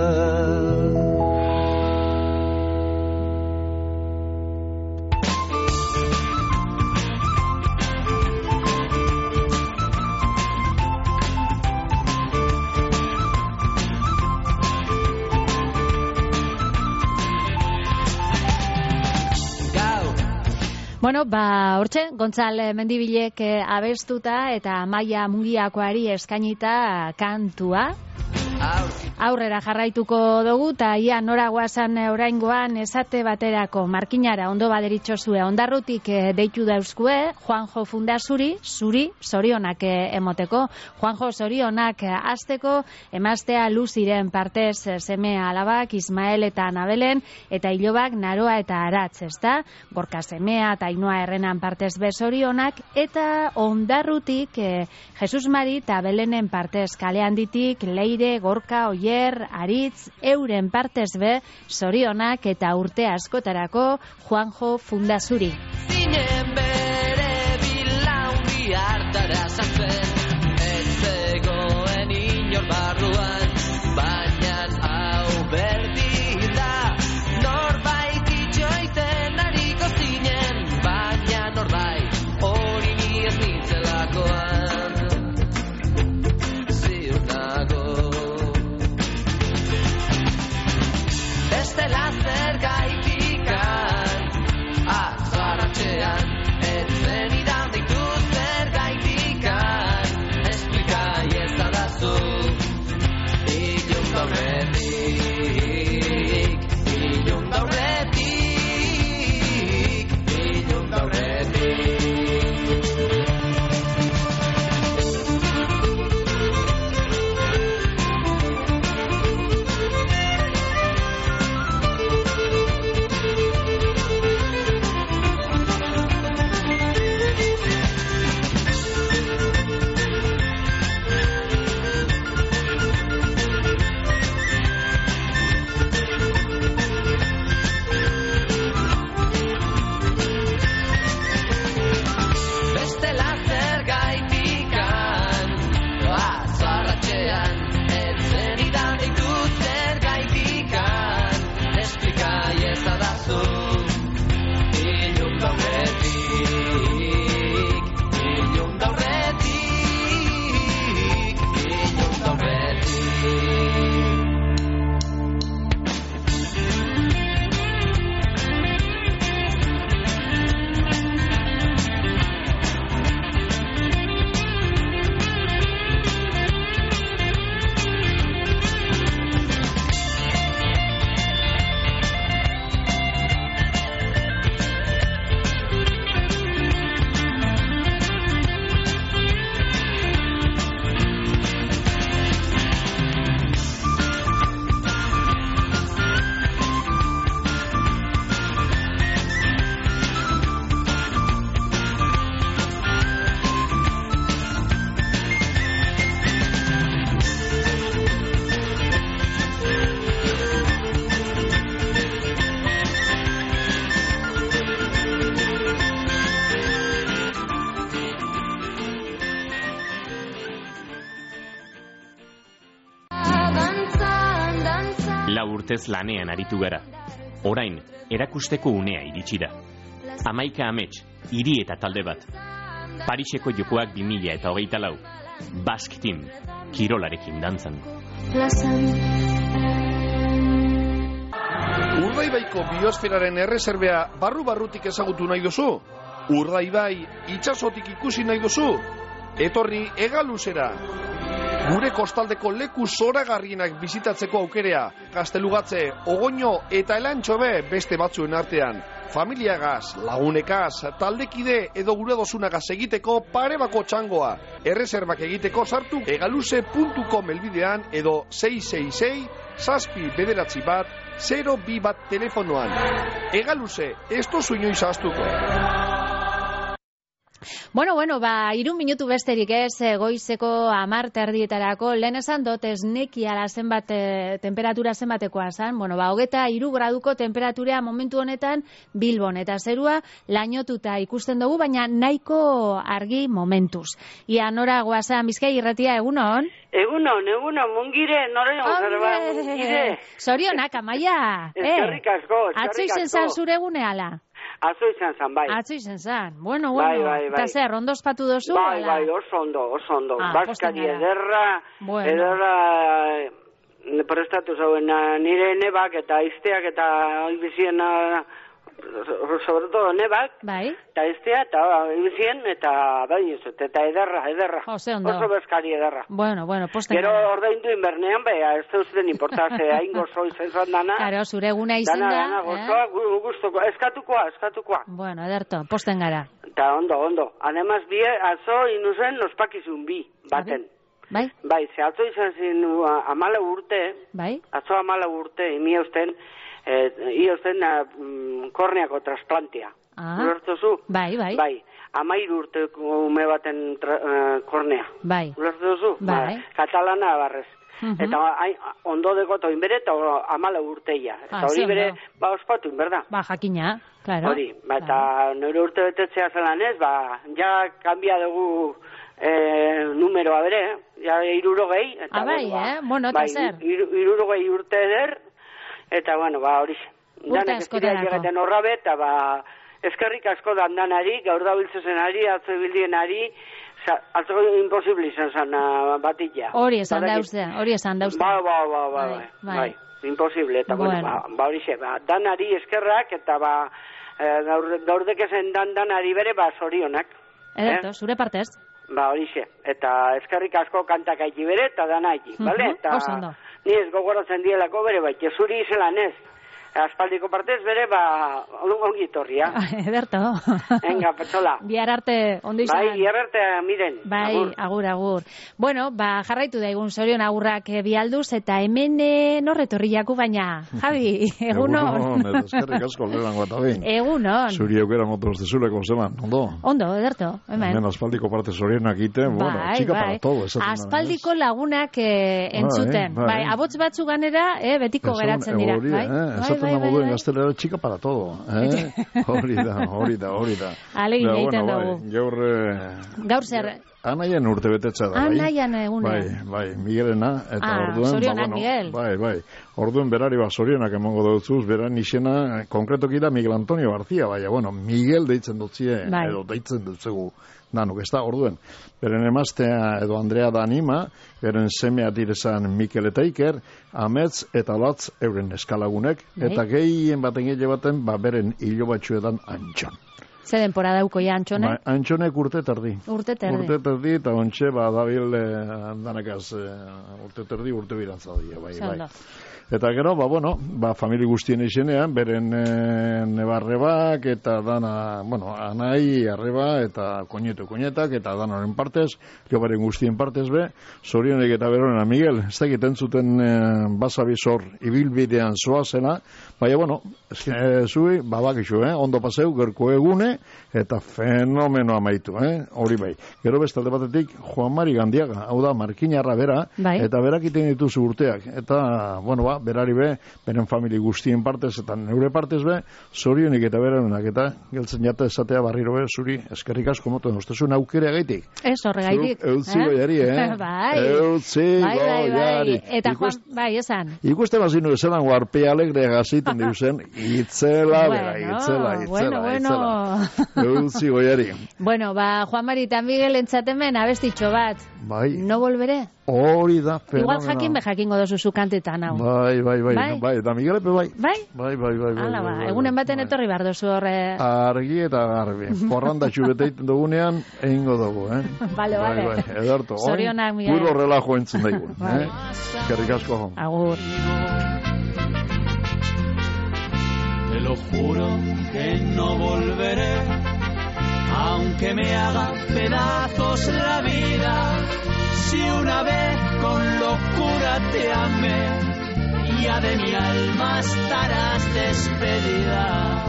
Bueno, ba, hortxe, Gontzal Mendibilek eh, abestuta eta Maia Mungiakoari eskainita kantua. Aurrera jarraituko dugu, eta ia nora guazan oraingoan esate baterako markinara ondo baderitzozue ondarrutik deitu dauzkue, Juanjo Fundasuri, zuri, zorionak emoteko. Juanjo, zorionak azteko, emaztea Luziren partez seme alabak, Ismael eta Anabelen, eta ilobak Naroa eta Aratz, ezta? Gorka semea eta Ainhoa Errenan partez be zorionak, eta ondarrutik eh, Jesus Mari eta Belenen partez kale handitik, Leire, Gorka, Oier, Aritz, euren partez be, zorionak eta urte askotarako Juanjo Fundasuri. Zinen bere bilaungi hartara sartzen, ez zegoen inor barruan, baina hau berdin da, norbait itxoiten hariko zinen, baina norbait hori ni ez nintzelakoan, ziur nago. Bestela zer gaitikan, atzaratxean, etzen idan deitu zer gaitikan, esplikai ez adazu, ilun gaurretik, ilun gaurretik, ilun gaurretik. Urtez lanean aritu gara. Orain, erakusteko unea iritsi da. Hamaika amets, hiri eta talde bat. Pariseko jokoak bi mila eta hogeita lau. Basque Team, kirolarekin dantzan. Urdaibaiko biosferaren erreserbea barru-barrutik ezagutu nahi duzu? Urdaibai itsasotik ikusi nahi duzu? Etorri Hegaluzera. Gure kostaldeko leku zoragarrienak bizitatzeko aukerea, Gaztelugatze, Ogoño eta Elantxobe beste batzuen artean. Familiagaz, lagunekaz, taldekide edo gure dosunagaz egiteko pare bako txangoa. Erreserbak egiteko sartu hegaluze puntu com elbidean edo sei sei sei, zazpi bederatzi bat, zero bi bat telefonoan. Hegaluze, ez tozu inoiz ahaztuko. Bueno, bueno, ba, irun minutu besterik ez, goizeko hamar terdietarako, lehen esan dut esneki ala zenbat, e, temperatura zenbatekoa zan, bueno, ba, hogeta iru graduko temperatura momentu honetan Bilbon, eta zerua lainotuta ikusten dugu, baina nahiko argi momentuz. Ia nora guazan, Bizkai irratia, egunon? Egunon, egunon, mungire, nore nore, mungire. Zorionak, Amaia. Eskerrik asko, eskerrik asko. Atzo izen zan zure eguneala. Atzo izan zan, bai. Atzo izan zan. Bueno, bueno. Bai, bai, bai. Eta zer, ondo ospatu dozu? Bai, bai, oso ondo, oso ondo. Ah, Baskari ederra, bueno. ederra prestatu zauen nire nebak eta izteak eta bizien sobre todo nebak, bai. eta eztea, eta ibizien, eta bai, ez, eta ederra, ederra. Oso ondo. Oso bezkari ederra. Bueno, bueno, posten. Gero ordaindu inbernean, beha, ez da uzten importaz, hain gozo izan dana. Karo, zure eguna izan da. Dana, dana, gozoa, eh? Gustuko, eskatukoa, eskatukoa. Bueno, ederto, posten gara. Eta ondo, ondo. Además, bi, atzo inuzen ospakizun bi, baten. Bai? Bai, ze atzo izan zin amala urte, bai? Atzo amala urte, imi eusten, eh, i eusten uh, korneako trasplantea. Ah, Ulertuzu? bai, bai. Bai, amairu urteko ume baten tra, uh, kornea. Bai. Ulertuzu? Bai. Ba, katalana barrez. Uh-huh. Eta hain, ondo dekoto inbere eta amala urteia. Eta Ah, hori ze bere, ondo. ba, ospatu inberda. Ba, jakina, claro. Hori, ba, eta nire urte betetzea zelan ez, ba, ja kanbia dugu eh, numeroa bere, ja irurogei. Eta, Ah, bai, bueno, ba, eh? Bueno, eta bai, zer? iru- irurogei urte eder, eta, bueno, ba, hori. Urte askotarako. Egiten horra bet, eta, ba, eskerrik asko dandanari, gaur da biltzezenari, atzo bildienari, atzo imposible izan zen uh, batilla. Hori esan Badakit- dauzte, hori esan dauzte. Ba, ba, ba, ba, Bai, bai, bai. bai, imposible, eta bueno, Bueno. ba, ba hori xe, ba, danari eskerrak, eta ba, eh, gaur, gaur dekezen dan danari bere, ba, zorionak. Ederto, zure partez. Ba, hori xe, eta eskerrik asko kantak aiki bere, eta dana aiki, Mhm, bale? Eta oso ondo. ni ez gogoratzen dielako bere, bai, zuri izelan ez. Aspaldiko partez bere, ba, ongi torria. Ederto. Venga, petzola. Bihar arte, ondo izan. Bai, bihar arte, miren. Bai, Agur. agur, agur. Bueno, ba, jarraitu daigun zorion agurrak eh, bialduz, eta hemen eh, norretorri jaku baina. Javi, egunon. Egunon, eta eskerrik asko lehenango eta behin. Egunon. Zuri aukera motu dezuleko zeman, ondo? Ondo, ederto, hemen. Hemen aspaldiko parte zorienak ite, bueno, Bai, txika bai. para todo. esaten da, Aspaldiko lagunak eh, entzuten. Bai, Bai, bai. abots batzu ganera, eh, betiko Esan, geratzen dira. hori, Bai, eh, bai, esaten bai, da bai, moduen bai. gaztelera txika para todo, eh? Hori da, hori da, hori da. Ahalegin Baina, egiten bueno, dugu. bai, gaur, eh, Gaur zer, anaien urte betetza da, bai? anaian egunean. Bai, bai, Miguelena, eta Ah, orduen, zorionak, Miguel. bai, bai, orduen berari ba zorionak emongo dutzuz, beran izena, konkretoki da Miguel Antonio García, bai, bueno, Miguel deitzen dutzie, Bai. edo deitzen dutzegu, danuk, ez da, orduen, beren emaztea edo Andrea da anima, beren semea direzan Mikel eta Iker, Amets eta Latz euren eskalagunek, Bai. eta gehien baten gehi baten, ba, beren hilo batxuetan antxon. Ze denpora dauko ja antxone? Ba, antxonek urte terdi. Urte terdi. Urte terdi, eta ontxe, ba, dabil eh, danakaz eh, urte terdi, urte birantza dira, bai, Ze bai. ondo. Eta gero, ba, bueno, ba, famili guztien izenean, beren e, nebarrebak, eta dana, bueno, anai, arreba, eta koñetu koñetak, eta danaren partez, jobaren guztien partez be, zorionek eta berorena, Miguel, ez da egiten zuten e, basabizor ibilbidean zoazena, baina, bueno, e, zui, babakixu, eh? Ondo paseu, gerko egune, eta fenomeno amaitu, eh? Hori bai. Gero bestalde batetik, Juan Mari Gandiaga, hau da, markinarra bera, Bai. eta berak iten dituzu urteak, eta, bueno, ba, berari be, beren famili guztien partez, eta neure partez be, zorionik eta berenak, eta geltzen jate esatea barriro be, zuri, eskerrik asko moten, ustezun aukera gaitik. Ez horregaitik. Eutzi goiari, eh? Bai. Eutzi Bai, bai, bai. goiari. Eta Juan, Ikust- bai, esan. Ikuste bazinu esan guarpe alegre gaziten diuzen, itzela, bera, Bueno, itzela, itzela, bueno, bueno. itzela. Eutzi goiari. Bueno, ba, Juan Mari eta Miguel entzatemen abestitxo bat. Bai, No volveré. hori da fenomeno. Igual jakin be jakingo dozu zu kantetan hau. Bai, bai, bai, Bai? bai, eta Miguel Epe bai. Bai? Bai, bai, bai, bai. Hala bai, ba, bai, egunen bai. baten etorri bar dozu horre. Argi eta garbi. Porrandatxu bete egiten dugunean, egingo dugu, eh? Bale, bale. Bai, bai, edarto. Zorionak, Miguel. Puro relajo entzun daigu, Bai. eh? Eskerrik asko. Agur. Te lo juro que no volveré, aunque me haga pedazos la vida. Si una vez con locura te amé, ya de mi alma estarás despedida.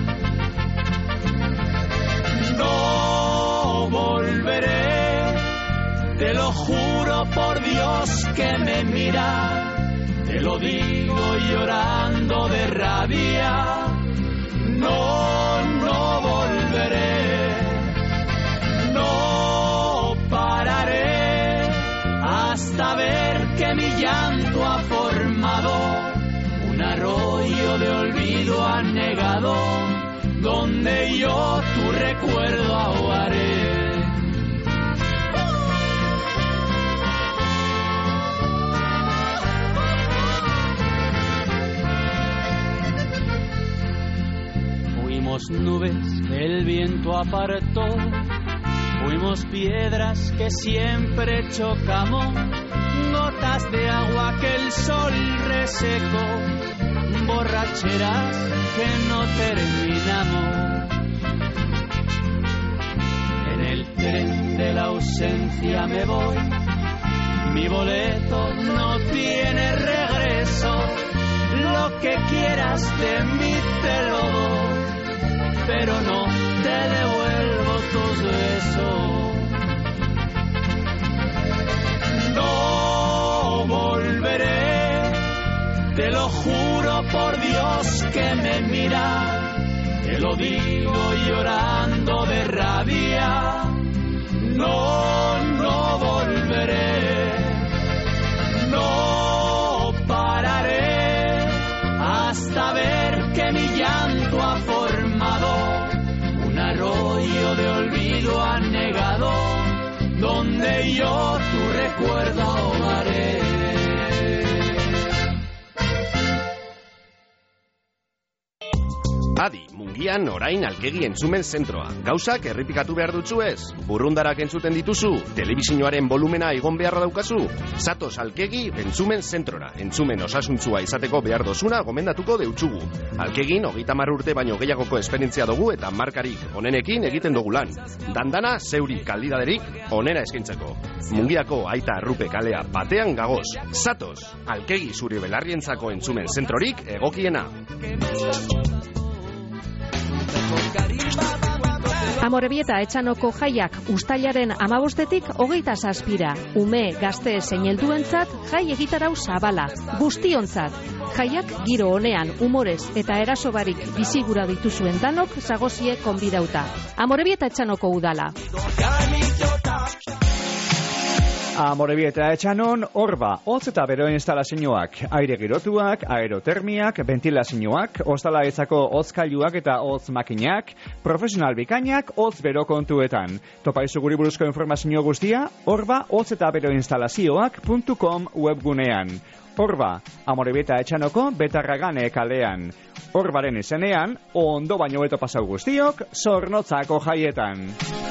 No volveré, te lo juro por Dios que me mira. Te lo digo llorando de rabia. No, no volveré. No pararé hasta ver que mi llanto ha formado un arroyo de olvido anegado, donde yo tu recuerdo ahogaré. Fuimos nubes que el viento apartó, fuimos piedras que siempre chocamos, gotas de agua que el sol resecó, borracheras que no terminamos. En el tren de la ausencia me voy, mi boleto no tiene regreso, lo que quieras de mí te lo doy, pero no te devuelvo tus besos. No volveré, te lo juro por Dios que me mira, te lo digo llorando de rabia. No, no volveré, no pararé hasta ver que mi llanto ha formado un arroyo de olvido anegado, donde yo tu recuerdo ahogaré. Adi, mungian orain alkegi entzumen zentroa. Gauzak errepikatu behar dutzu ez? Burrundarak entzuten dituzu? Telebizioaren volumena igon beharra daukazu? Zatoz alkegi entzumen zentrora. Entzumen osasuntzua izateko behar dozuna gomendatuko deutsugu. Alkegin hogeita hamar urte baino gehiagoko esperientzia dugu eta markarik onenekin egiten dugu lan. Dandana zeuri kalitaterik onena eskaintzeko. Mungiako aita arrupe kalea batean gagoz. Zatoz, alkegi zuri belarrientzako entzumen zentrorik egokiena. Amorebieta Etxanoko jaiak ustailaren amabostetik hogeita zazpira. Ume, gazte zein helduentzat jai egitarau zabala, guztiontzat. Jaiak giro honean, humorez eta erasobarik bizigura dituzuen danok zagozie konbidauta. Amorebieta Etxanoko udala. Amorebieta Etxanon, Orba, hotz eta bero instalazioak, aire girotuak, aerotermiak, ventilazioak, ostalaritzako hotzkailuak eta hotz makinak, profesional bikainak, hotz bero kontuetan. Topaizu guri buruzko informazio guztia, Orba, hotz eta bero instalazioak puntu com webgunean. Orba, Amorebieta Etxanoko Betarragane kalean. Orbaren izenean, ondo baino beto pasau guztiok, Zornotzako jaietan.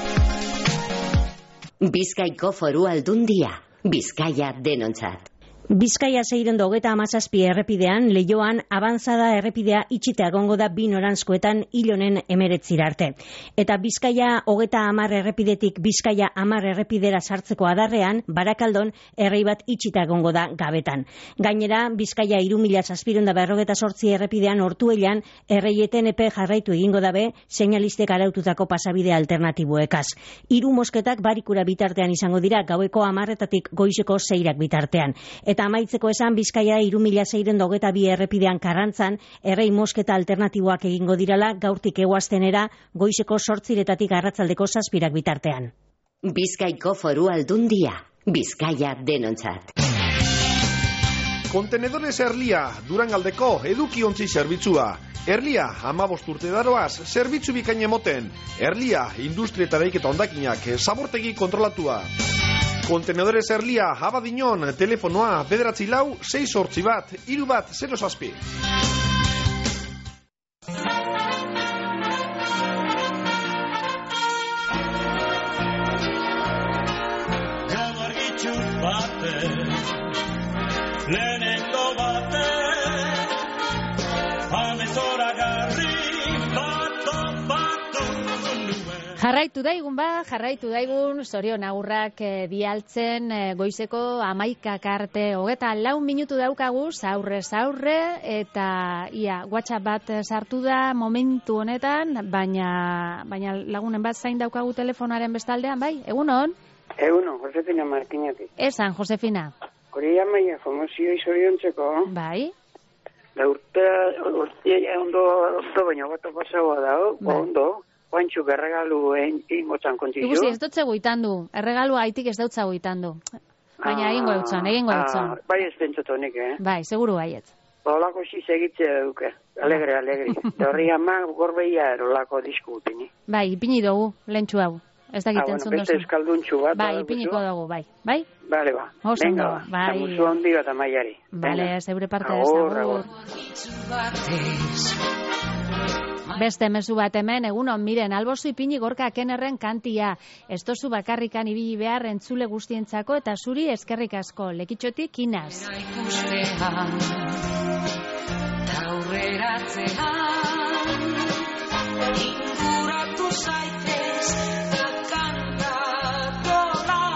Bizkaiko Foru Aldundia, Bizkaia denontzat. Bizkaia seirondo hogeita hamazazpi errepidean, Leioan, avanzada errepidea itxita egongo da bi noranzkoetan ilonen emeretzira arte. Eta Bizkaia hogeita hamar errepidetik Bizkaia hamar errepidera sartzeko adarrean, Barakaldon errei bat itxita egongo da gabetan. Gainera, Bizkaia hiru mila zazpiehun eta berrogeita zortzi errepidean Ortuellan erreieten epe jarraitu egingo dabe seinalistek araututako pasabide alternatiboekaz. Hiru mosketak barikura bitartean izango dira gaueko hamarretatik goizeko seirak bitartean. Eta amaitzeko esan Bizkaia hiru mila seiehun eta hogeita bi errepidean Karrantzan errei mosketa alternatiboak egingo dirala gaurtik eguaztenera goizeko zortziretatik arratzaldeko zazpirak bitartean. Bizkaiko Foru Aldundia, Bizkaia denontzat. Kontenedores Erlia, Durangaldeko edukiontzi zerbitzua. Erlia, hamabost urte daroaz, zerbitzu bikain emoten. Erlia, industrietareik eta ondakinak, zabortegi kontrolatua. Kontenedores Erlia, Abadiñon, telefonoa, bederatzi lau, sei sortzi bat, hiru bat, zero zazpi. Gau argitxu bate, lehenengo bate, amezora garri, bato, bato, Jarraitu daigun ba, jarraitu daigun, zorion agurrak e, bialtzen e, goizeko amaikak arte, hogeta lau minutu daukaguz, aurrez aurre, eta ia, WhatsApp bat sartu da momentu honetan, baina, baina lagunen bat zain daukagu telefonaren bestaldean, bai? Egunon? Egunon, Josefina Martinatik. Esan, Josefina. Hori amaia, famozio izoriontzeko. Bai. Da urte, urte, ondo, ondo baina bat pasagoa da, bai. Ondo. Oantxuk erregalu ingotzan kontizu. Iguzi, ez dutze goitan du. Erregalu haitik ez dutza goitan du. Baina ah, egingo eutzon, egingo eutzon. Ah, bai ez bentsot honik, eh? Bai, seguru baiet. Olako xiz egitzea duke. Alegre, alegre. Da horri ama gorbeia erolako disku utini. Bai, ipini dugu, lentsu hau. Ez da egiten zundozu. Ah, bueno, beste euskalduntxu bat. Bai, ipiniko dugu, bai. Bai? Bale, ba. Venga, bai. Zamuzu handi bat amaiari. Bale, zeure parte dezagur. Beste mezu bat hemen, egunon, miren, albozu ipini gorka kenerren kantia. Ez tozu bakarrikan ibili behar entzule guztientzako eta zuri eskerrik asko. Lekitxotik inaz. Ikustean, taurreratzean, inguratu zaitez, da kantadoran.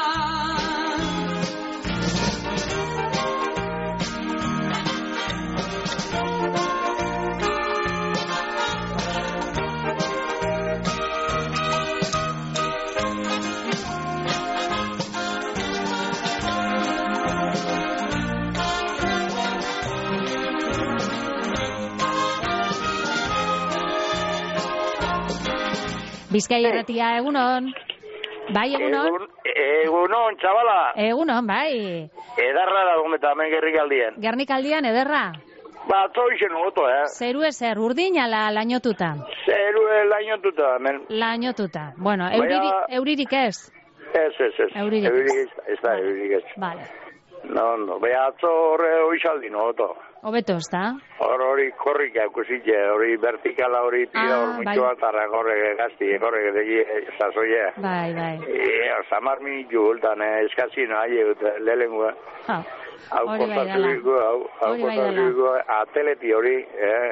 Bizkai erratia, egunon. Bai, egunon. Egun, egunon, txabala. Egunon, bai. Edarra da gometa, hemen gerrikaldien. Gernikaldian, ederra. Ba, atzo izen oto, eh? Zeru ezer, urdin ala lainotuta? Zeru lainotuta, hemen. Lainotuta. Bueno, euriri, Baina... euririk ez? Ez, ez, ez. Euririk ez. Euririk ez, ez da, euririk ez. Vale. No, no, beha atzo horre oizaldin oto. Hobeto, ez da? Hor hori korrik aukusitxe, hori vertikala hori pila hor mitxo bat arra gorrek gazti, gorrek degi sasoie. Bai, bai. E, samar minutu gultan, eskazino, ahi egut, lelengua. Ha, hau hori bai dela. kontatuiko, hau, hau Hori bai kontatuiko, ateleti hori, eh?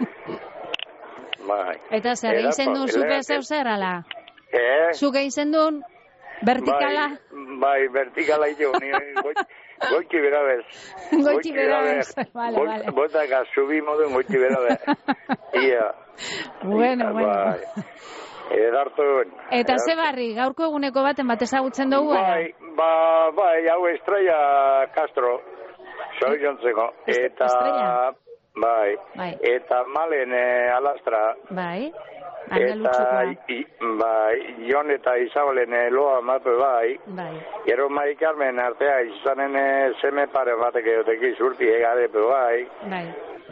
Bai. Eta zer, egin zendun zuke zeu zer, ala? Eh? Zuke egin zendun, vertikala? Bai, bai, vertikala ito, ni goiti berabez. Goiti berabez, vale, vale. Botaka, subi moduen goiti berabez. Ia. Bueno, bueno. Edartu. Eta ze barri, gaurko eguneko baten bat ezagutzen dugu? Bai, ba, bai, hau Estrella Castro, soi jontzeko. Eta, bai, bai, eta Malen eh, Alastra. Bai, eta, i, bai, Jon eta Isabelen eh, loa mape bai. Bai. Gero Mari Carmen artea izanen eh, seme pare batek egoteki zurti egarepe bai. Bai.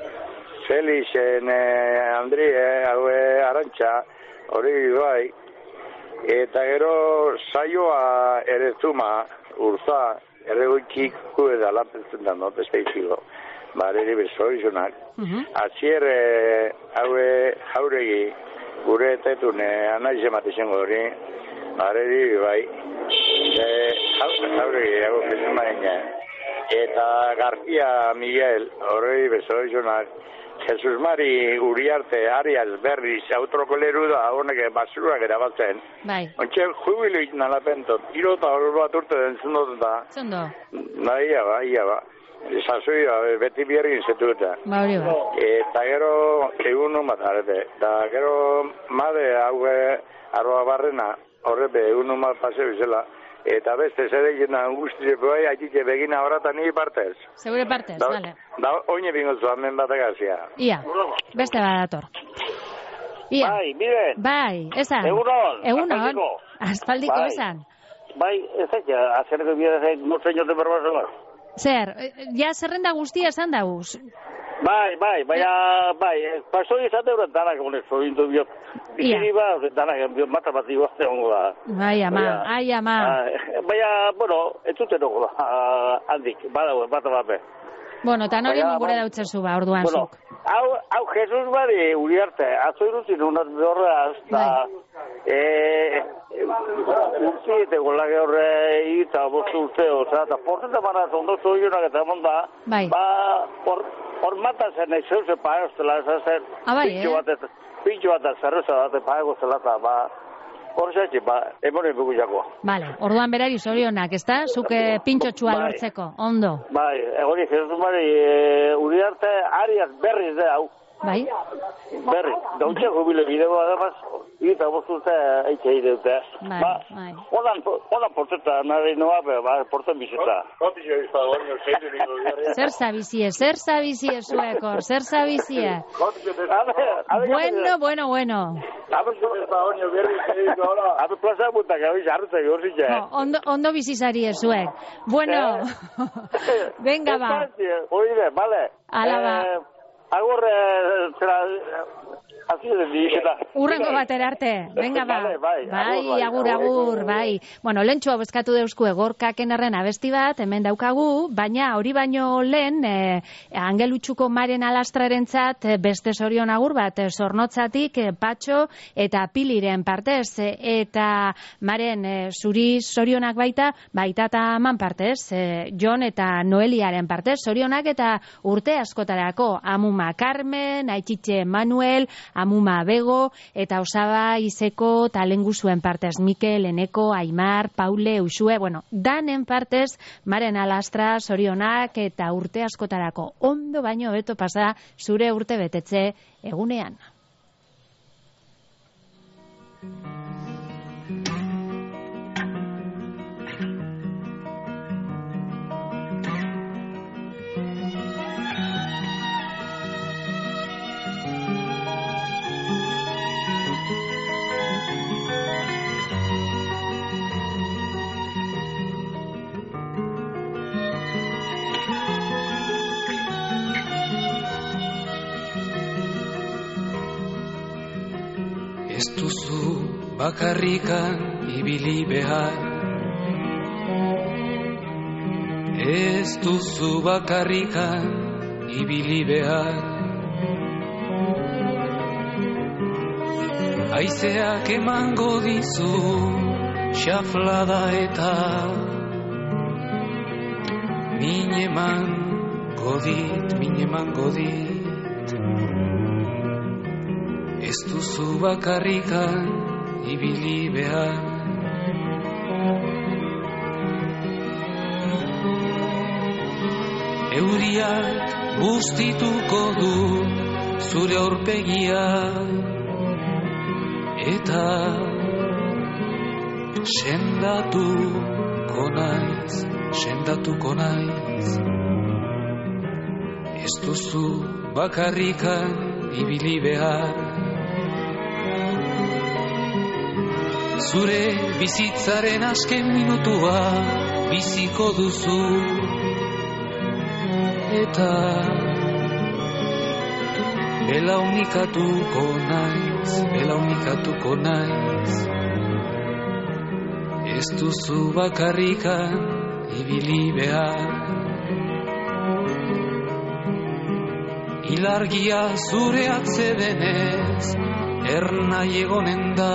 Felixen eh, Andrie, hau eh, Arantxa, hori bai. Eta gero saioa ere zuma, urza, ere goikik kue da lapetzen da, no, bezpeiziko. Bare ere bezoizunak. Atzier, eh, hau eh, jauregi, gure etetun eh, anaiz ematezen gori, bare ere bai. Eh, jauregi, hau bezumaren eta García Miguel, hori bezoizunak. Jesus Mari Uriarte Arias Berriz autorokoleru da, honek basurak erabatzen. Bai. Ontxe jubiluik nalapento, tiro eta hor bat urte den zundot da. Zundo? Na, ia ba, ia ba. Zazui, beti biergin zetuta. Ba, hori ba. Eta gero, egun nun bat arete. Eta gero, made haue arroa barrena, horrepe, egun nun bat paseo izela. Eta beste, zer egin da, guztize bai, haitike begina horretan nire partez. Segure partez, da, vale. Da, oine bingo zu, hemen bat agazia. Ia, beste badator. Ia. Bai, miren. Bai, esan. Egunon. Egunon. Aspaldiko bai. esan. Bai, ez eka, azerneko bidezek, no señor de berbazoa. Zer, ja zerrenda guztia esan dauz. Bai, bai, baina, bai, pasoi izate horret danak, honek, zorintu biot. Biziri ba, danak, mata bat digo, egongo da. Bai, ama, ai, ama. Baina, bueno, ez zuten dugu da, handik, badago, bata bape. Bueno, eta nori mugure dautzezu ba, orduan bueno, zuk. Hau, hau, Jesus bari, Uriarte, atzo iruzin unat behorraz, da, eh, urtzi eta golage horre eta bostu urteo, oza, eta porteta baraz ondo zoionak eta emonda, bai. Ba, hor, hor matazen eixeu ze paegoztela, ezazen, ah, bai, pintxo eh? bat, pintxo bat zerreza bat paegoztela, eta, ba, hor zaitxe, ba, emonen bukuzako. Vale, orduan berari zorionak, ezta? Zuke pintxotxua bai. lortzeko, ondo. Bai, egori, Jesus bari, e, Uriarte, Arias berriz de, hau. Bai. Berri, dautxe jubile bideo ademaz, eta bostuzte eitxe ideute. Bai, ba, bai. Odan, odan porteta, nari noa, ba, porten bizita. Zer zabizie, zer zabizie zuekor, zer zabizie. Bueno, bueno, bueno. Habe plaza butak, habe jarrutzak horzitxe. Ondo, ondo bizizari ezuek. Bueno, venga ba. Oide, vale. Ala ba. Agur, zera, azide dizela. Urrengo batera arte, venga ba. Bai, bai, agur, agur, bai. Bueno, lentsu bozkatu deusku egorkaken erren abesti bat, hemen daukagu, baina hori baino lehen, eh, Angelutxuko Maren Alastrarentzat beste sorion agur bat, Zornotzatik, eh, Patxo eta Piliren partez, eh, eta Maren eh, zuri sorionak baita, baita eta aman partez, eh, Jon eta Noeliaren partez, sorionak eta urte askotarako, Amuma Carmen, Aitxitxe Manuel, Amuma Bego, eta Osaba Izeko talengu zuen partez, Mikel, Eneko, Aimar, Paule, Uxue, bueno, danen partez, Maren Alastra, sorionak eta urte askotarako. Ondo baino beto pasa zure urte betetze egunean. Ez duzu bakarrikan ibili behar, ez duzu bakarrikan ibili behar. Haizeak emango dizu xaflada eta min emango dit, min emango dit. Ez duzu bakarrikan ibili behar. Euriak bustituko du zure aurpegia, eta sendatuko naiz, sendatuko naiz. Ez duzu bakarrikan ibili behar. Zure bizitzaren azken minutua biziko duzu, eta belaunikatuko naiz, belaunikatuko naiz. Ez duzu bakarrikan ibili behar. Ilargia zure atzedenez ernai egonen da,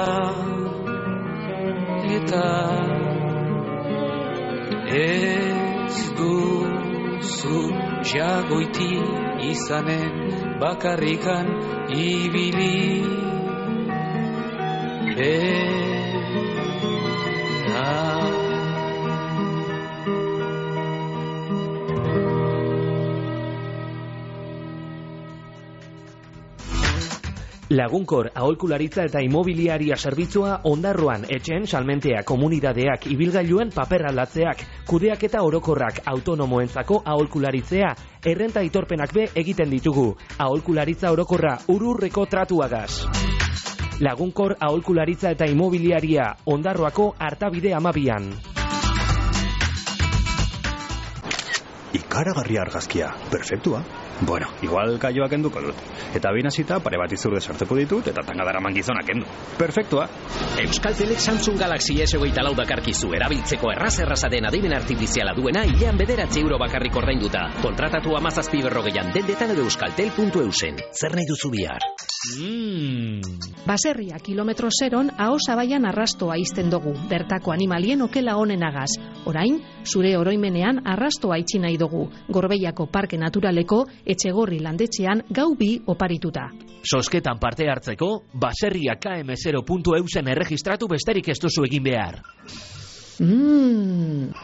eta ez duzu jagoiti izanen bakarrikan ibili behar. Lagunkor aholkularitza eta imobiliaria zerbitzua Ondarroan etxeen salmentea komunidadeak ibilgailuen paper aldatzeak, kudeaketa orokorrak autonomoentzako aholkularitzea, errenta aitorpenak be egiten ditugu. Aholkularitza orokorra ururreko tratuagaz. Lagunkor aholkularitza eta imobiliaria Ondarroako Artabide amabian. Ikaragarri argazkia, perfektua. Bueno, igual kaioak enduko dut. Eta binazita pare bat izurde sartuko ditut eta tangadara mangizonak endu. Perfektua. Euskaltelek Samsung Galaxy S hogeita lau dakarkizu erabiltzeko erraz-erraza den adimen artifiziala duena hilean bederatzi euro bakarrik ordainduta. Kontratatu hamazazpi berrogeian dendetan edo euskaltel puntu eusen. Zer nahi duzu bihar? Mm. Baserria kilometro zeron aho zabaian arrastoa izten dugu, bertako animalien okela honenagaz. Orain, zure oroimenean arrastoa itxi nahi dugu, Gorbeiako Parke Naturaleko Etxegorri landetxean gau bi oparituta. Sosketan parte hartzeko, baserria k m zero puntu eusen erregistratu besterik ez duzu egin behar. Mm.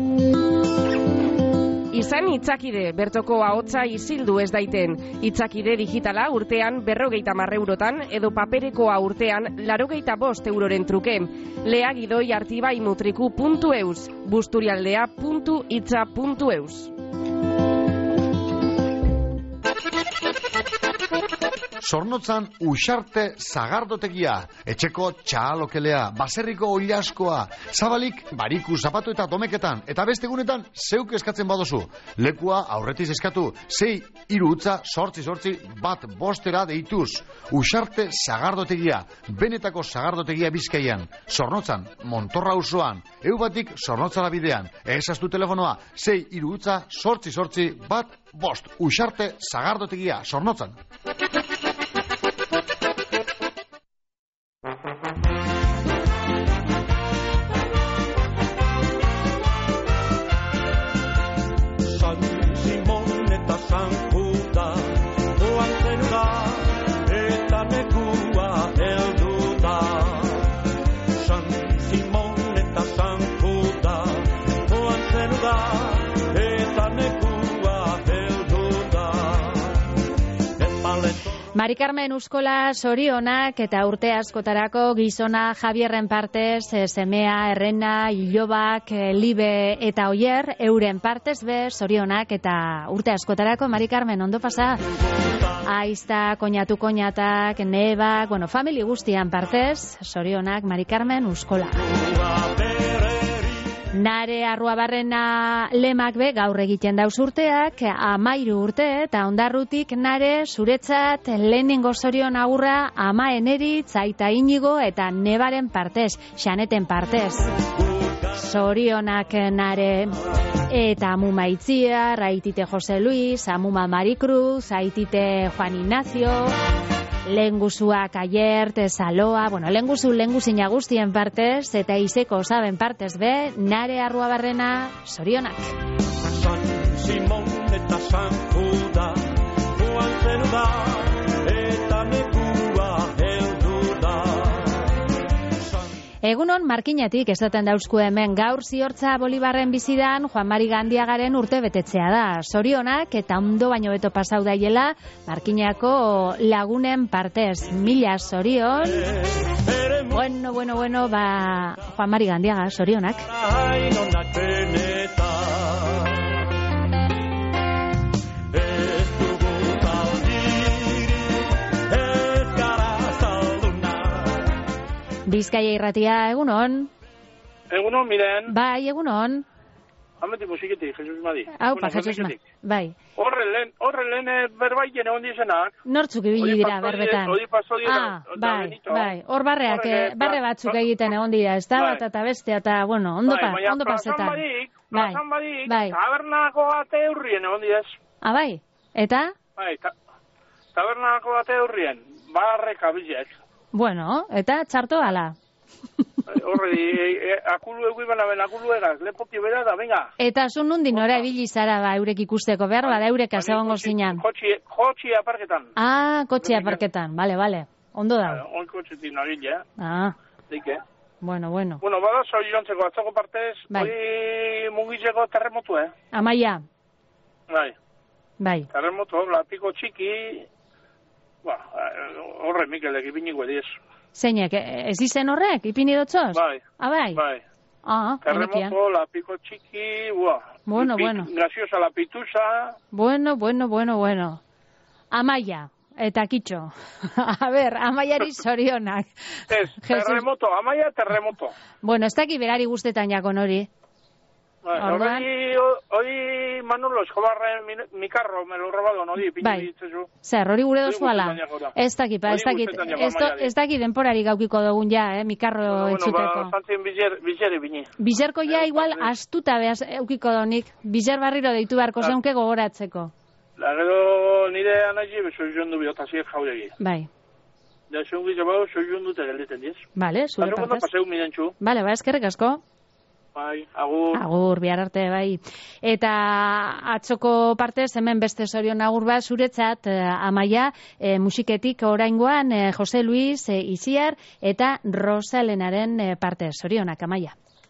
Izan itzakide, bertoko ahotsa isildu ez daiten. Itzakide digitala urtean berrogeita hamar eurotan edo paperekoa urtean larogeita bost euroren truke. Lea gidoi artibai mutriku puntu eus, busturialdea puntu itza puntu eus. Zornotzan Uxarte Zagardotegia, etxeko txalokelea, baserriko oilaskoa, zabalik bariku zapatu eta domeketan, eta beste egunetan zeuk eskatzen badozu. Lekua aurretiz eskatu, sei hiru utza sortzi sortzi bat bostera deituz. Uxarte Zagardotegia, benetako Zagardotegia Bizkaian, Zornotzan, Montorra auzoan, eu batik Zornotzara bidean, ezaztu telefonoa, sei hiru utza sortzi sortzi bat bost. Uxarte Zagardotegia, Zornotzan. San Simon eta San Juda joan zen da eta nekua heldu da. San Simon eta San Juda joan zen da eta nekua heldu da. Mari Carmen Uskola sorionak eta urte askotarako gizona Javierren partez, semea, errena, ilobak, libe eta oier, euren partez be sorionak eta urte askotarako Mari Carmen ondo pasa. Aizta, koñatu koñatak, nebak, bueno, famili guztian partez, sorionak Mari Carmen Uskola. Nare Arruabarrena lemak be gaur egiten dauz urteak, amairu urte eta ondarrutik nare zuretzat lehenengo zorion agurra ama Eneritz, aita Inigo eta nebaren partez, xaneten partez. Zorionak nare eta amuma Itziar, aitite Jose Luis, amuma Maricruz, aitite Juan Ignacio, lenguzuak Aiert, Saloa, bueno, lenguzu lenguzina guztien partez, eta izeko osaben partez be, nare Arruabarrena zorionak. San Simon eta San Juda joan zen da eta nekua heldu da. Egunon Markinatik esaten dauzku hemen gaur ziortza Bolibarren bizidan Juan Mari Gandiagaren urte betetzea da. Zorionak eta ondo baino beto pasau daiela Markinako lagunen partez. Mila zorion. Bueno, bueno, bueno, ba Juan Mari Gandiaga, zorionak. Bizkaia irratia, egunon. Egunon, miren. Bai, egunon. Hameti musiketik, Jesus Madi. Haupa, Jesus Madi. Bai. Horre lehen, horre lehen berbaiten egon dizenak. Nortzuk ibili dira, berbetan. Odi paso dira. Ah, bai, bai. Hor barreak, barre batzuk egiten egon dira, ez da bat eta bestea, eta, bueno, ondo pa, ondo pasetan. Bai, bai, bai. Tabernako bate urrien egon dira. Ah, bai. Eta? Bai, tabernako bate urrien. Barre kabilek. Bueno, eta txarto ala. Horre, akulu egu iban aben, akulu egaz, lepoti bera da, venga. Eta zun nundi nora ibili zara ba, eurek ikusteko, behar bada eurek azegongo zinan. Kotxi aparketan. Ah, kotxi aparketan, bale, bale. Ondo da. On kotxetik nagin, ja. Ah. Dike. Bueno, bueno. Bueno, bada, zoi jontzeko, atzoko partez, hori mugitzeko terremotu, eh? Amaia. Bai. Bai. Terremotu, lapiko txiki, horre, Mikel, ipiniko ediz. Zeinek, ez izen horrek, ipini dotzoz? Bai. Ah, bai? Bai. Ah, terremoto, lapiko txiki, buah. Bueno, bueno. Graziosa, lapitusa. Bueno, bueno, bueno, bueno. Amaia, eta kitxo. A ber, Amaiari zorionak. Ez, terremoto, Amaia, terremoto. Bueno, ez daki berari guztetan jakon hori. Hori, hori Manolo Escobarren mikarro, me lo robado, no di, pini ditzezu. Zer, hori gure dozuala? Ez daki, pa, ez daki, ez daki denporari gaukiko dugun ja, eh, mikarro entzuteko. Bueno, ba, zantzien bizeri bini. Bizerko ja igual astuta behaz eukiko donik, bizer barriro deitu beharko zeunke gogoratzeko. La gero nire anaiji, beso jondu biotaziek jaudegi. Bai. Da zeungi zabau, zoi jondu tegeliten diez. Vale, zure partez. Baina paseu mirentxu. Vale, ba, eskerrik asko. Bai, agur. Agur, bihar arte, bai. Eta atzoko partez, hemen beste zorion agur bat, zuretzat, eh, Amaia, eh, musiketik oraingoan, eh, Jose Luis, eh, Iziar, eta Rosalenaren eh, partez. Zorionak, Amaia.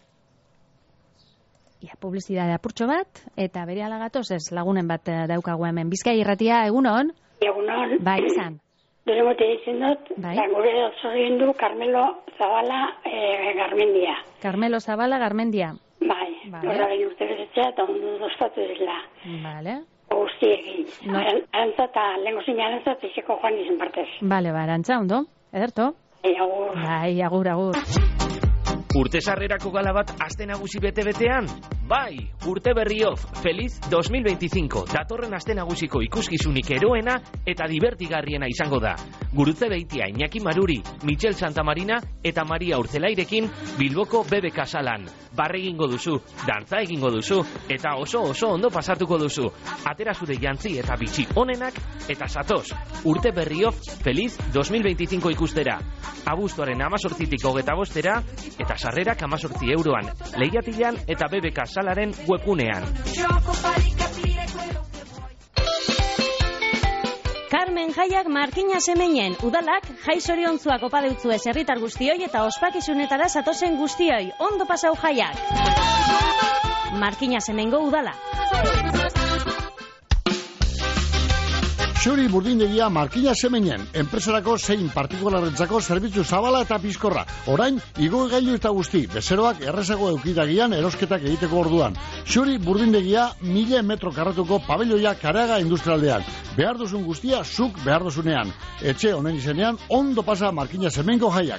Ia, publizidade apurtxo bat, eta bere alagatoz ez lagunen bat eh, daukagu hemen. Bizkai irratia, egunon? Egunon. Bai, izan. Dure mote izan dut, bai? Da gure zorien du Carmelo Zabala eh, Garmendia. Carmelo Zabala Garmendia. Bai, vale. Horra behin urte beretzea eta ondo dostatu dela. Vale. Guztiekin. No. Arantza eta lehenko zinearantza eta izeko joan izan partez. Bale, ba, Arantza, ondo? Ederto? Bai, agur. Bai, agur, agur. Urte sarrerako gala bat aste nagusi bete-betean? Bai, urte berriof, feliz dos mil veinticinco, datorren aste nagusiko ikuskizunik eroena eta divertigarriena izango da. Gurutze Beitia, Iñaki Maruri, Michel Santamarina eta Maria Urzelairekin Bilboko B B K salan. Barre egingo duzu, dantza egingo duzu, eta oso oso ondo pasatuko duzu. Atera zure jantzi eta bitxi onenak, eta zatoz, urte berriof, feliz dos mil veinticinco ikustera. Abuztuaren amazortzitik hogeta bostera, eta sarrerak amazortzi euroan, lehiatilan eta B B K salaren webgunean. Carmen Jaiak Markina Semenen, udalak jai zoriontzuak opa deutzue herritar guztioi eta ospakizunetara zatozen guztioi. Ondo pasau jaiak. Markina Semengo udala. Xuri burdindegia Markina Semenen, enpresarako zein partikularrentzako zerbitzu zabala eta pizkorra. Orain, igogailu eta guzti, bezeroak errezago eukitagian erosketak egiteko orduan. Xuri burdindegia mila metro karratuko pabelloia Kareaga industrialdean. Behar duzun guztia, zuk behar duzunean. Etxe honen izenean, ondo pasa Markina Semengo jaiak.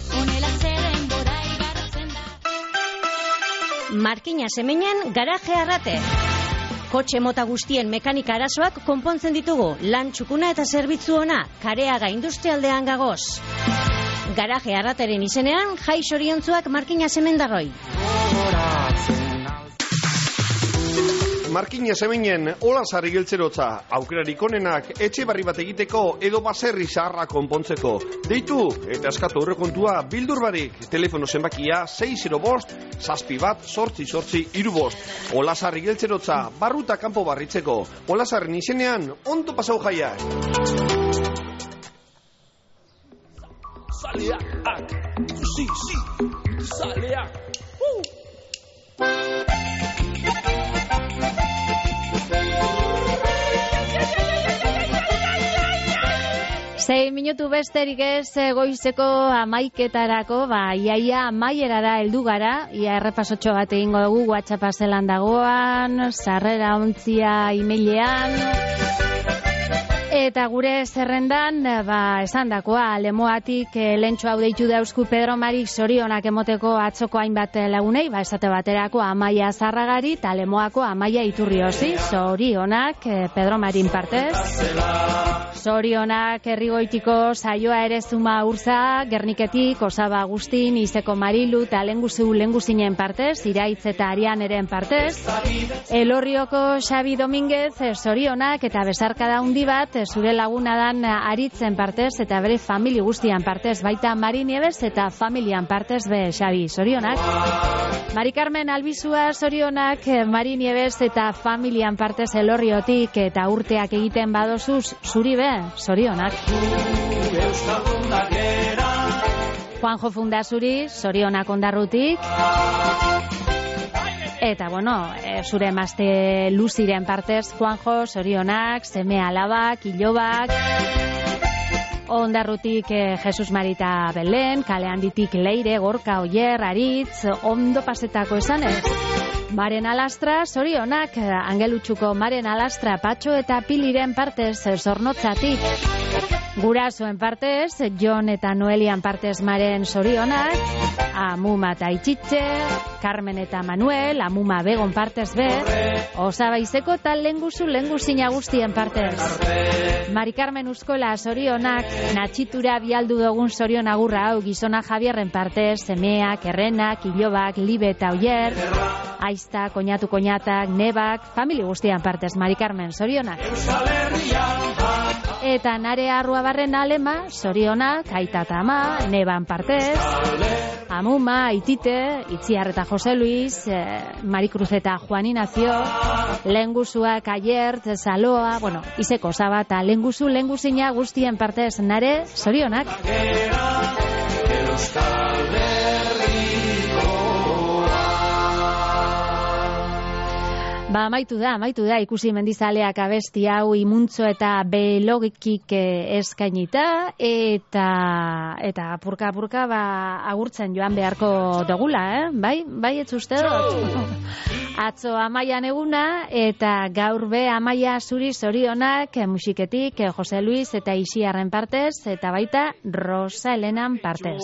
Markina Semenen garaje arrate. Kotxe mota guztien mekanika arazoak konpontzen ditugu. Lan txukuna eta zerbitzu ona, Kareaga industrialdean gagoz. Garaje arrateren izenean, jai zoriontzuak Markina Semendarroi. Markina Semenen olasarri geltzerotza, aukerarik onenak etxe barri bat egiteko edo baserri zaharra konpontzeko. Deitu eta eskatu horrekontua bildur barik, telefono zenbakia sei zero bost, zazpi bat, sortzi sortzi, iru bost. Olasarri geltzerotza, barruta kanpo barritzeko. Olasarren izenean, ondo pasau jaiak. Zaleak, si, si, zaleak, uh! Sei minutu besterik ez goizeko amaiketarako, ba, iaia amaierara heldu gara, ia errepasotxo bat egingo dugu, WhatsAppa zelan dagoan, sarrera ontzia emailean, eta gure zerrendan, ba, esan dakoa, lemoatik eh, lentsu hau deitu dauzku Pedro Marik zorionak emoteko atzoko hainbat lagunei, ba, esate baterako Amaia Zarragari, eta lemoako Amaia Iturriozi, zorionak eh, Pedro Marin partez. Zorionak Herrigoitiko saioa ere zuma urza, Gerniketik, Osaba Agustin, Izeko Marilu, eta lenguzu lenguzinen partez, Iraitz eta Arian eren partez. Elorrioko Xabi Dominguez, zorionak eta besarkada handi bat, zure laguna dan Aritzen partez, eta bere famili guztian partez, baita Mari Nieves eta familian partez be Xabi, zorionak. Mari Carmen Albizua, zorionak Mari Nieves eta familian partez Elorriotik, eta urteak egiten badozuz, zuri be, zorionak. Juanjo Fundazuri, zorionak Ondarrutik. Eta, bueno, e, zure emazte Luziren partez, Juanjo, zorionak, seme alabak, ilobak, Ondarrutik e, Jesus Marita Belen, kale handitik Leire, Gorka, Oier, Aritz, ondo pasetako esanez. Maren Alastra, zorionak, Angelutxuko Maren Alastra, Patxo eta Piliren partez, Zornotzatik. Gurasoen partez, Jon eta Noelian partez Maren zorionak, Amuma eta Itxitxe, Carmen eta Manuel, Amuma Begon partez be, Osabaizeko eta lenguzu lenguzina guztien partez. Mari Carmen Uzkola zorionak, Natxitura bialdu dugun zorion agurra hau, Gizona Javierren partez, Semeak, Errenak, Ilobak, Libe eta Oier, Aizta, Koñatu Koñatak, Nebak, famili guztian partez, Mari Carmen zorionak. Eta Nare Arruabarren Alema, zorionak, Aita eta Ama, Neban partez, Amuma, Aitite, Itziar eta Jose Luis, eh, Marikruz eta Juan Inazio, Lenguzuak, Aiert, Zaloa, bueno, Izeko Zaba eta Lenguzu, Lenguzina guztien partez, Nare, zorionak. Ba, amaitu da, amaitu da, ikusi mendizaleak abesti hau imuntzo eta belogikik eskainita, eta eta apurka-apurka ba, agurtzen joan beharko dugula, eh? Bai, bai, ez uste dut? Atzo Amaian eguna, eta gaur be Amaia zuri zorionak musiketik Jose Luis eta Isiarren partez, eta baita Rosa Elenan partez.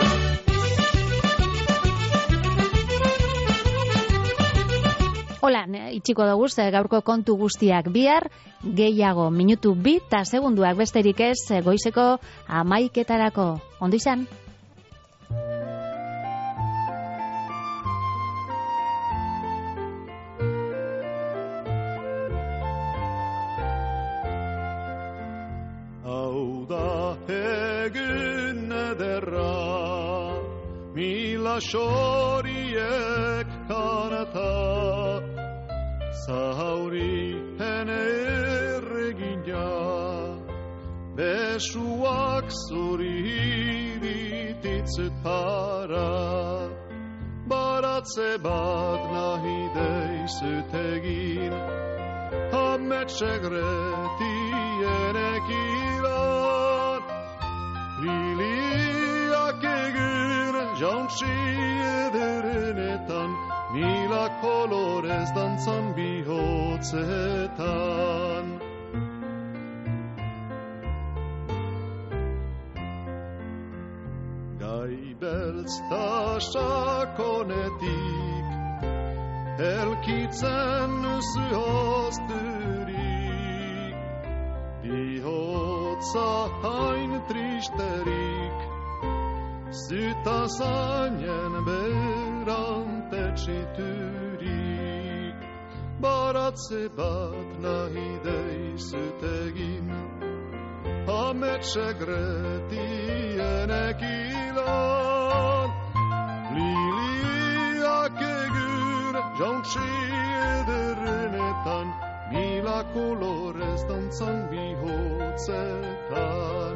Hola, itxiko dugu gaurko kontu guztiak bihar, gehiago minutu bi eta segunduak besterik ez goizeko amaiketarako. Ondo izan? Hau da egin ederra, mila xoriek kanata, zauri hene erregina, besuak zuri dititzet para, baratze bat nahi deizut egin, ametsegretienek iran, liliak egin jauntsi ederenetan, mila kolorez dantzan bihotzetan. Gai beltz ta sakonetik, elkitzen zuhozturik, bihotza hain tristerik, zita zainen berantetxiturik, baratze bat nahi deizut egin, ametsegretienek ilan, liliak egin jauntsi ederenetan, mila kolorez dantzan bihotzetan.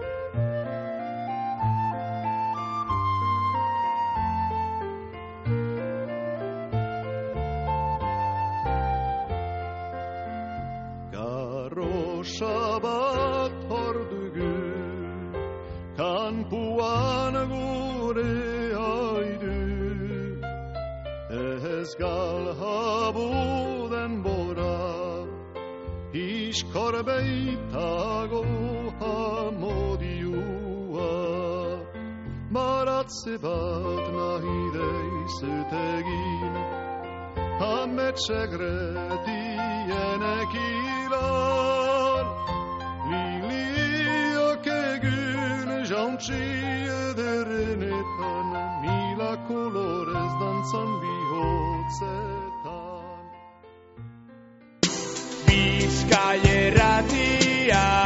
Sabat hor dugu, kanpuan gure aidu, ez galhabu denbora, iskor beitago hamodiua, baratze bat nahi deizut egin, ametsegretienek ilan, liliak egin jauntsi ederenetan, mila kolorez dantzan bihotzetan. Bizkaia irratia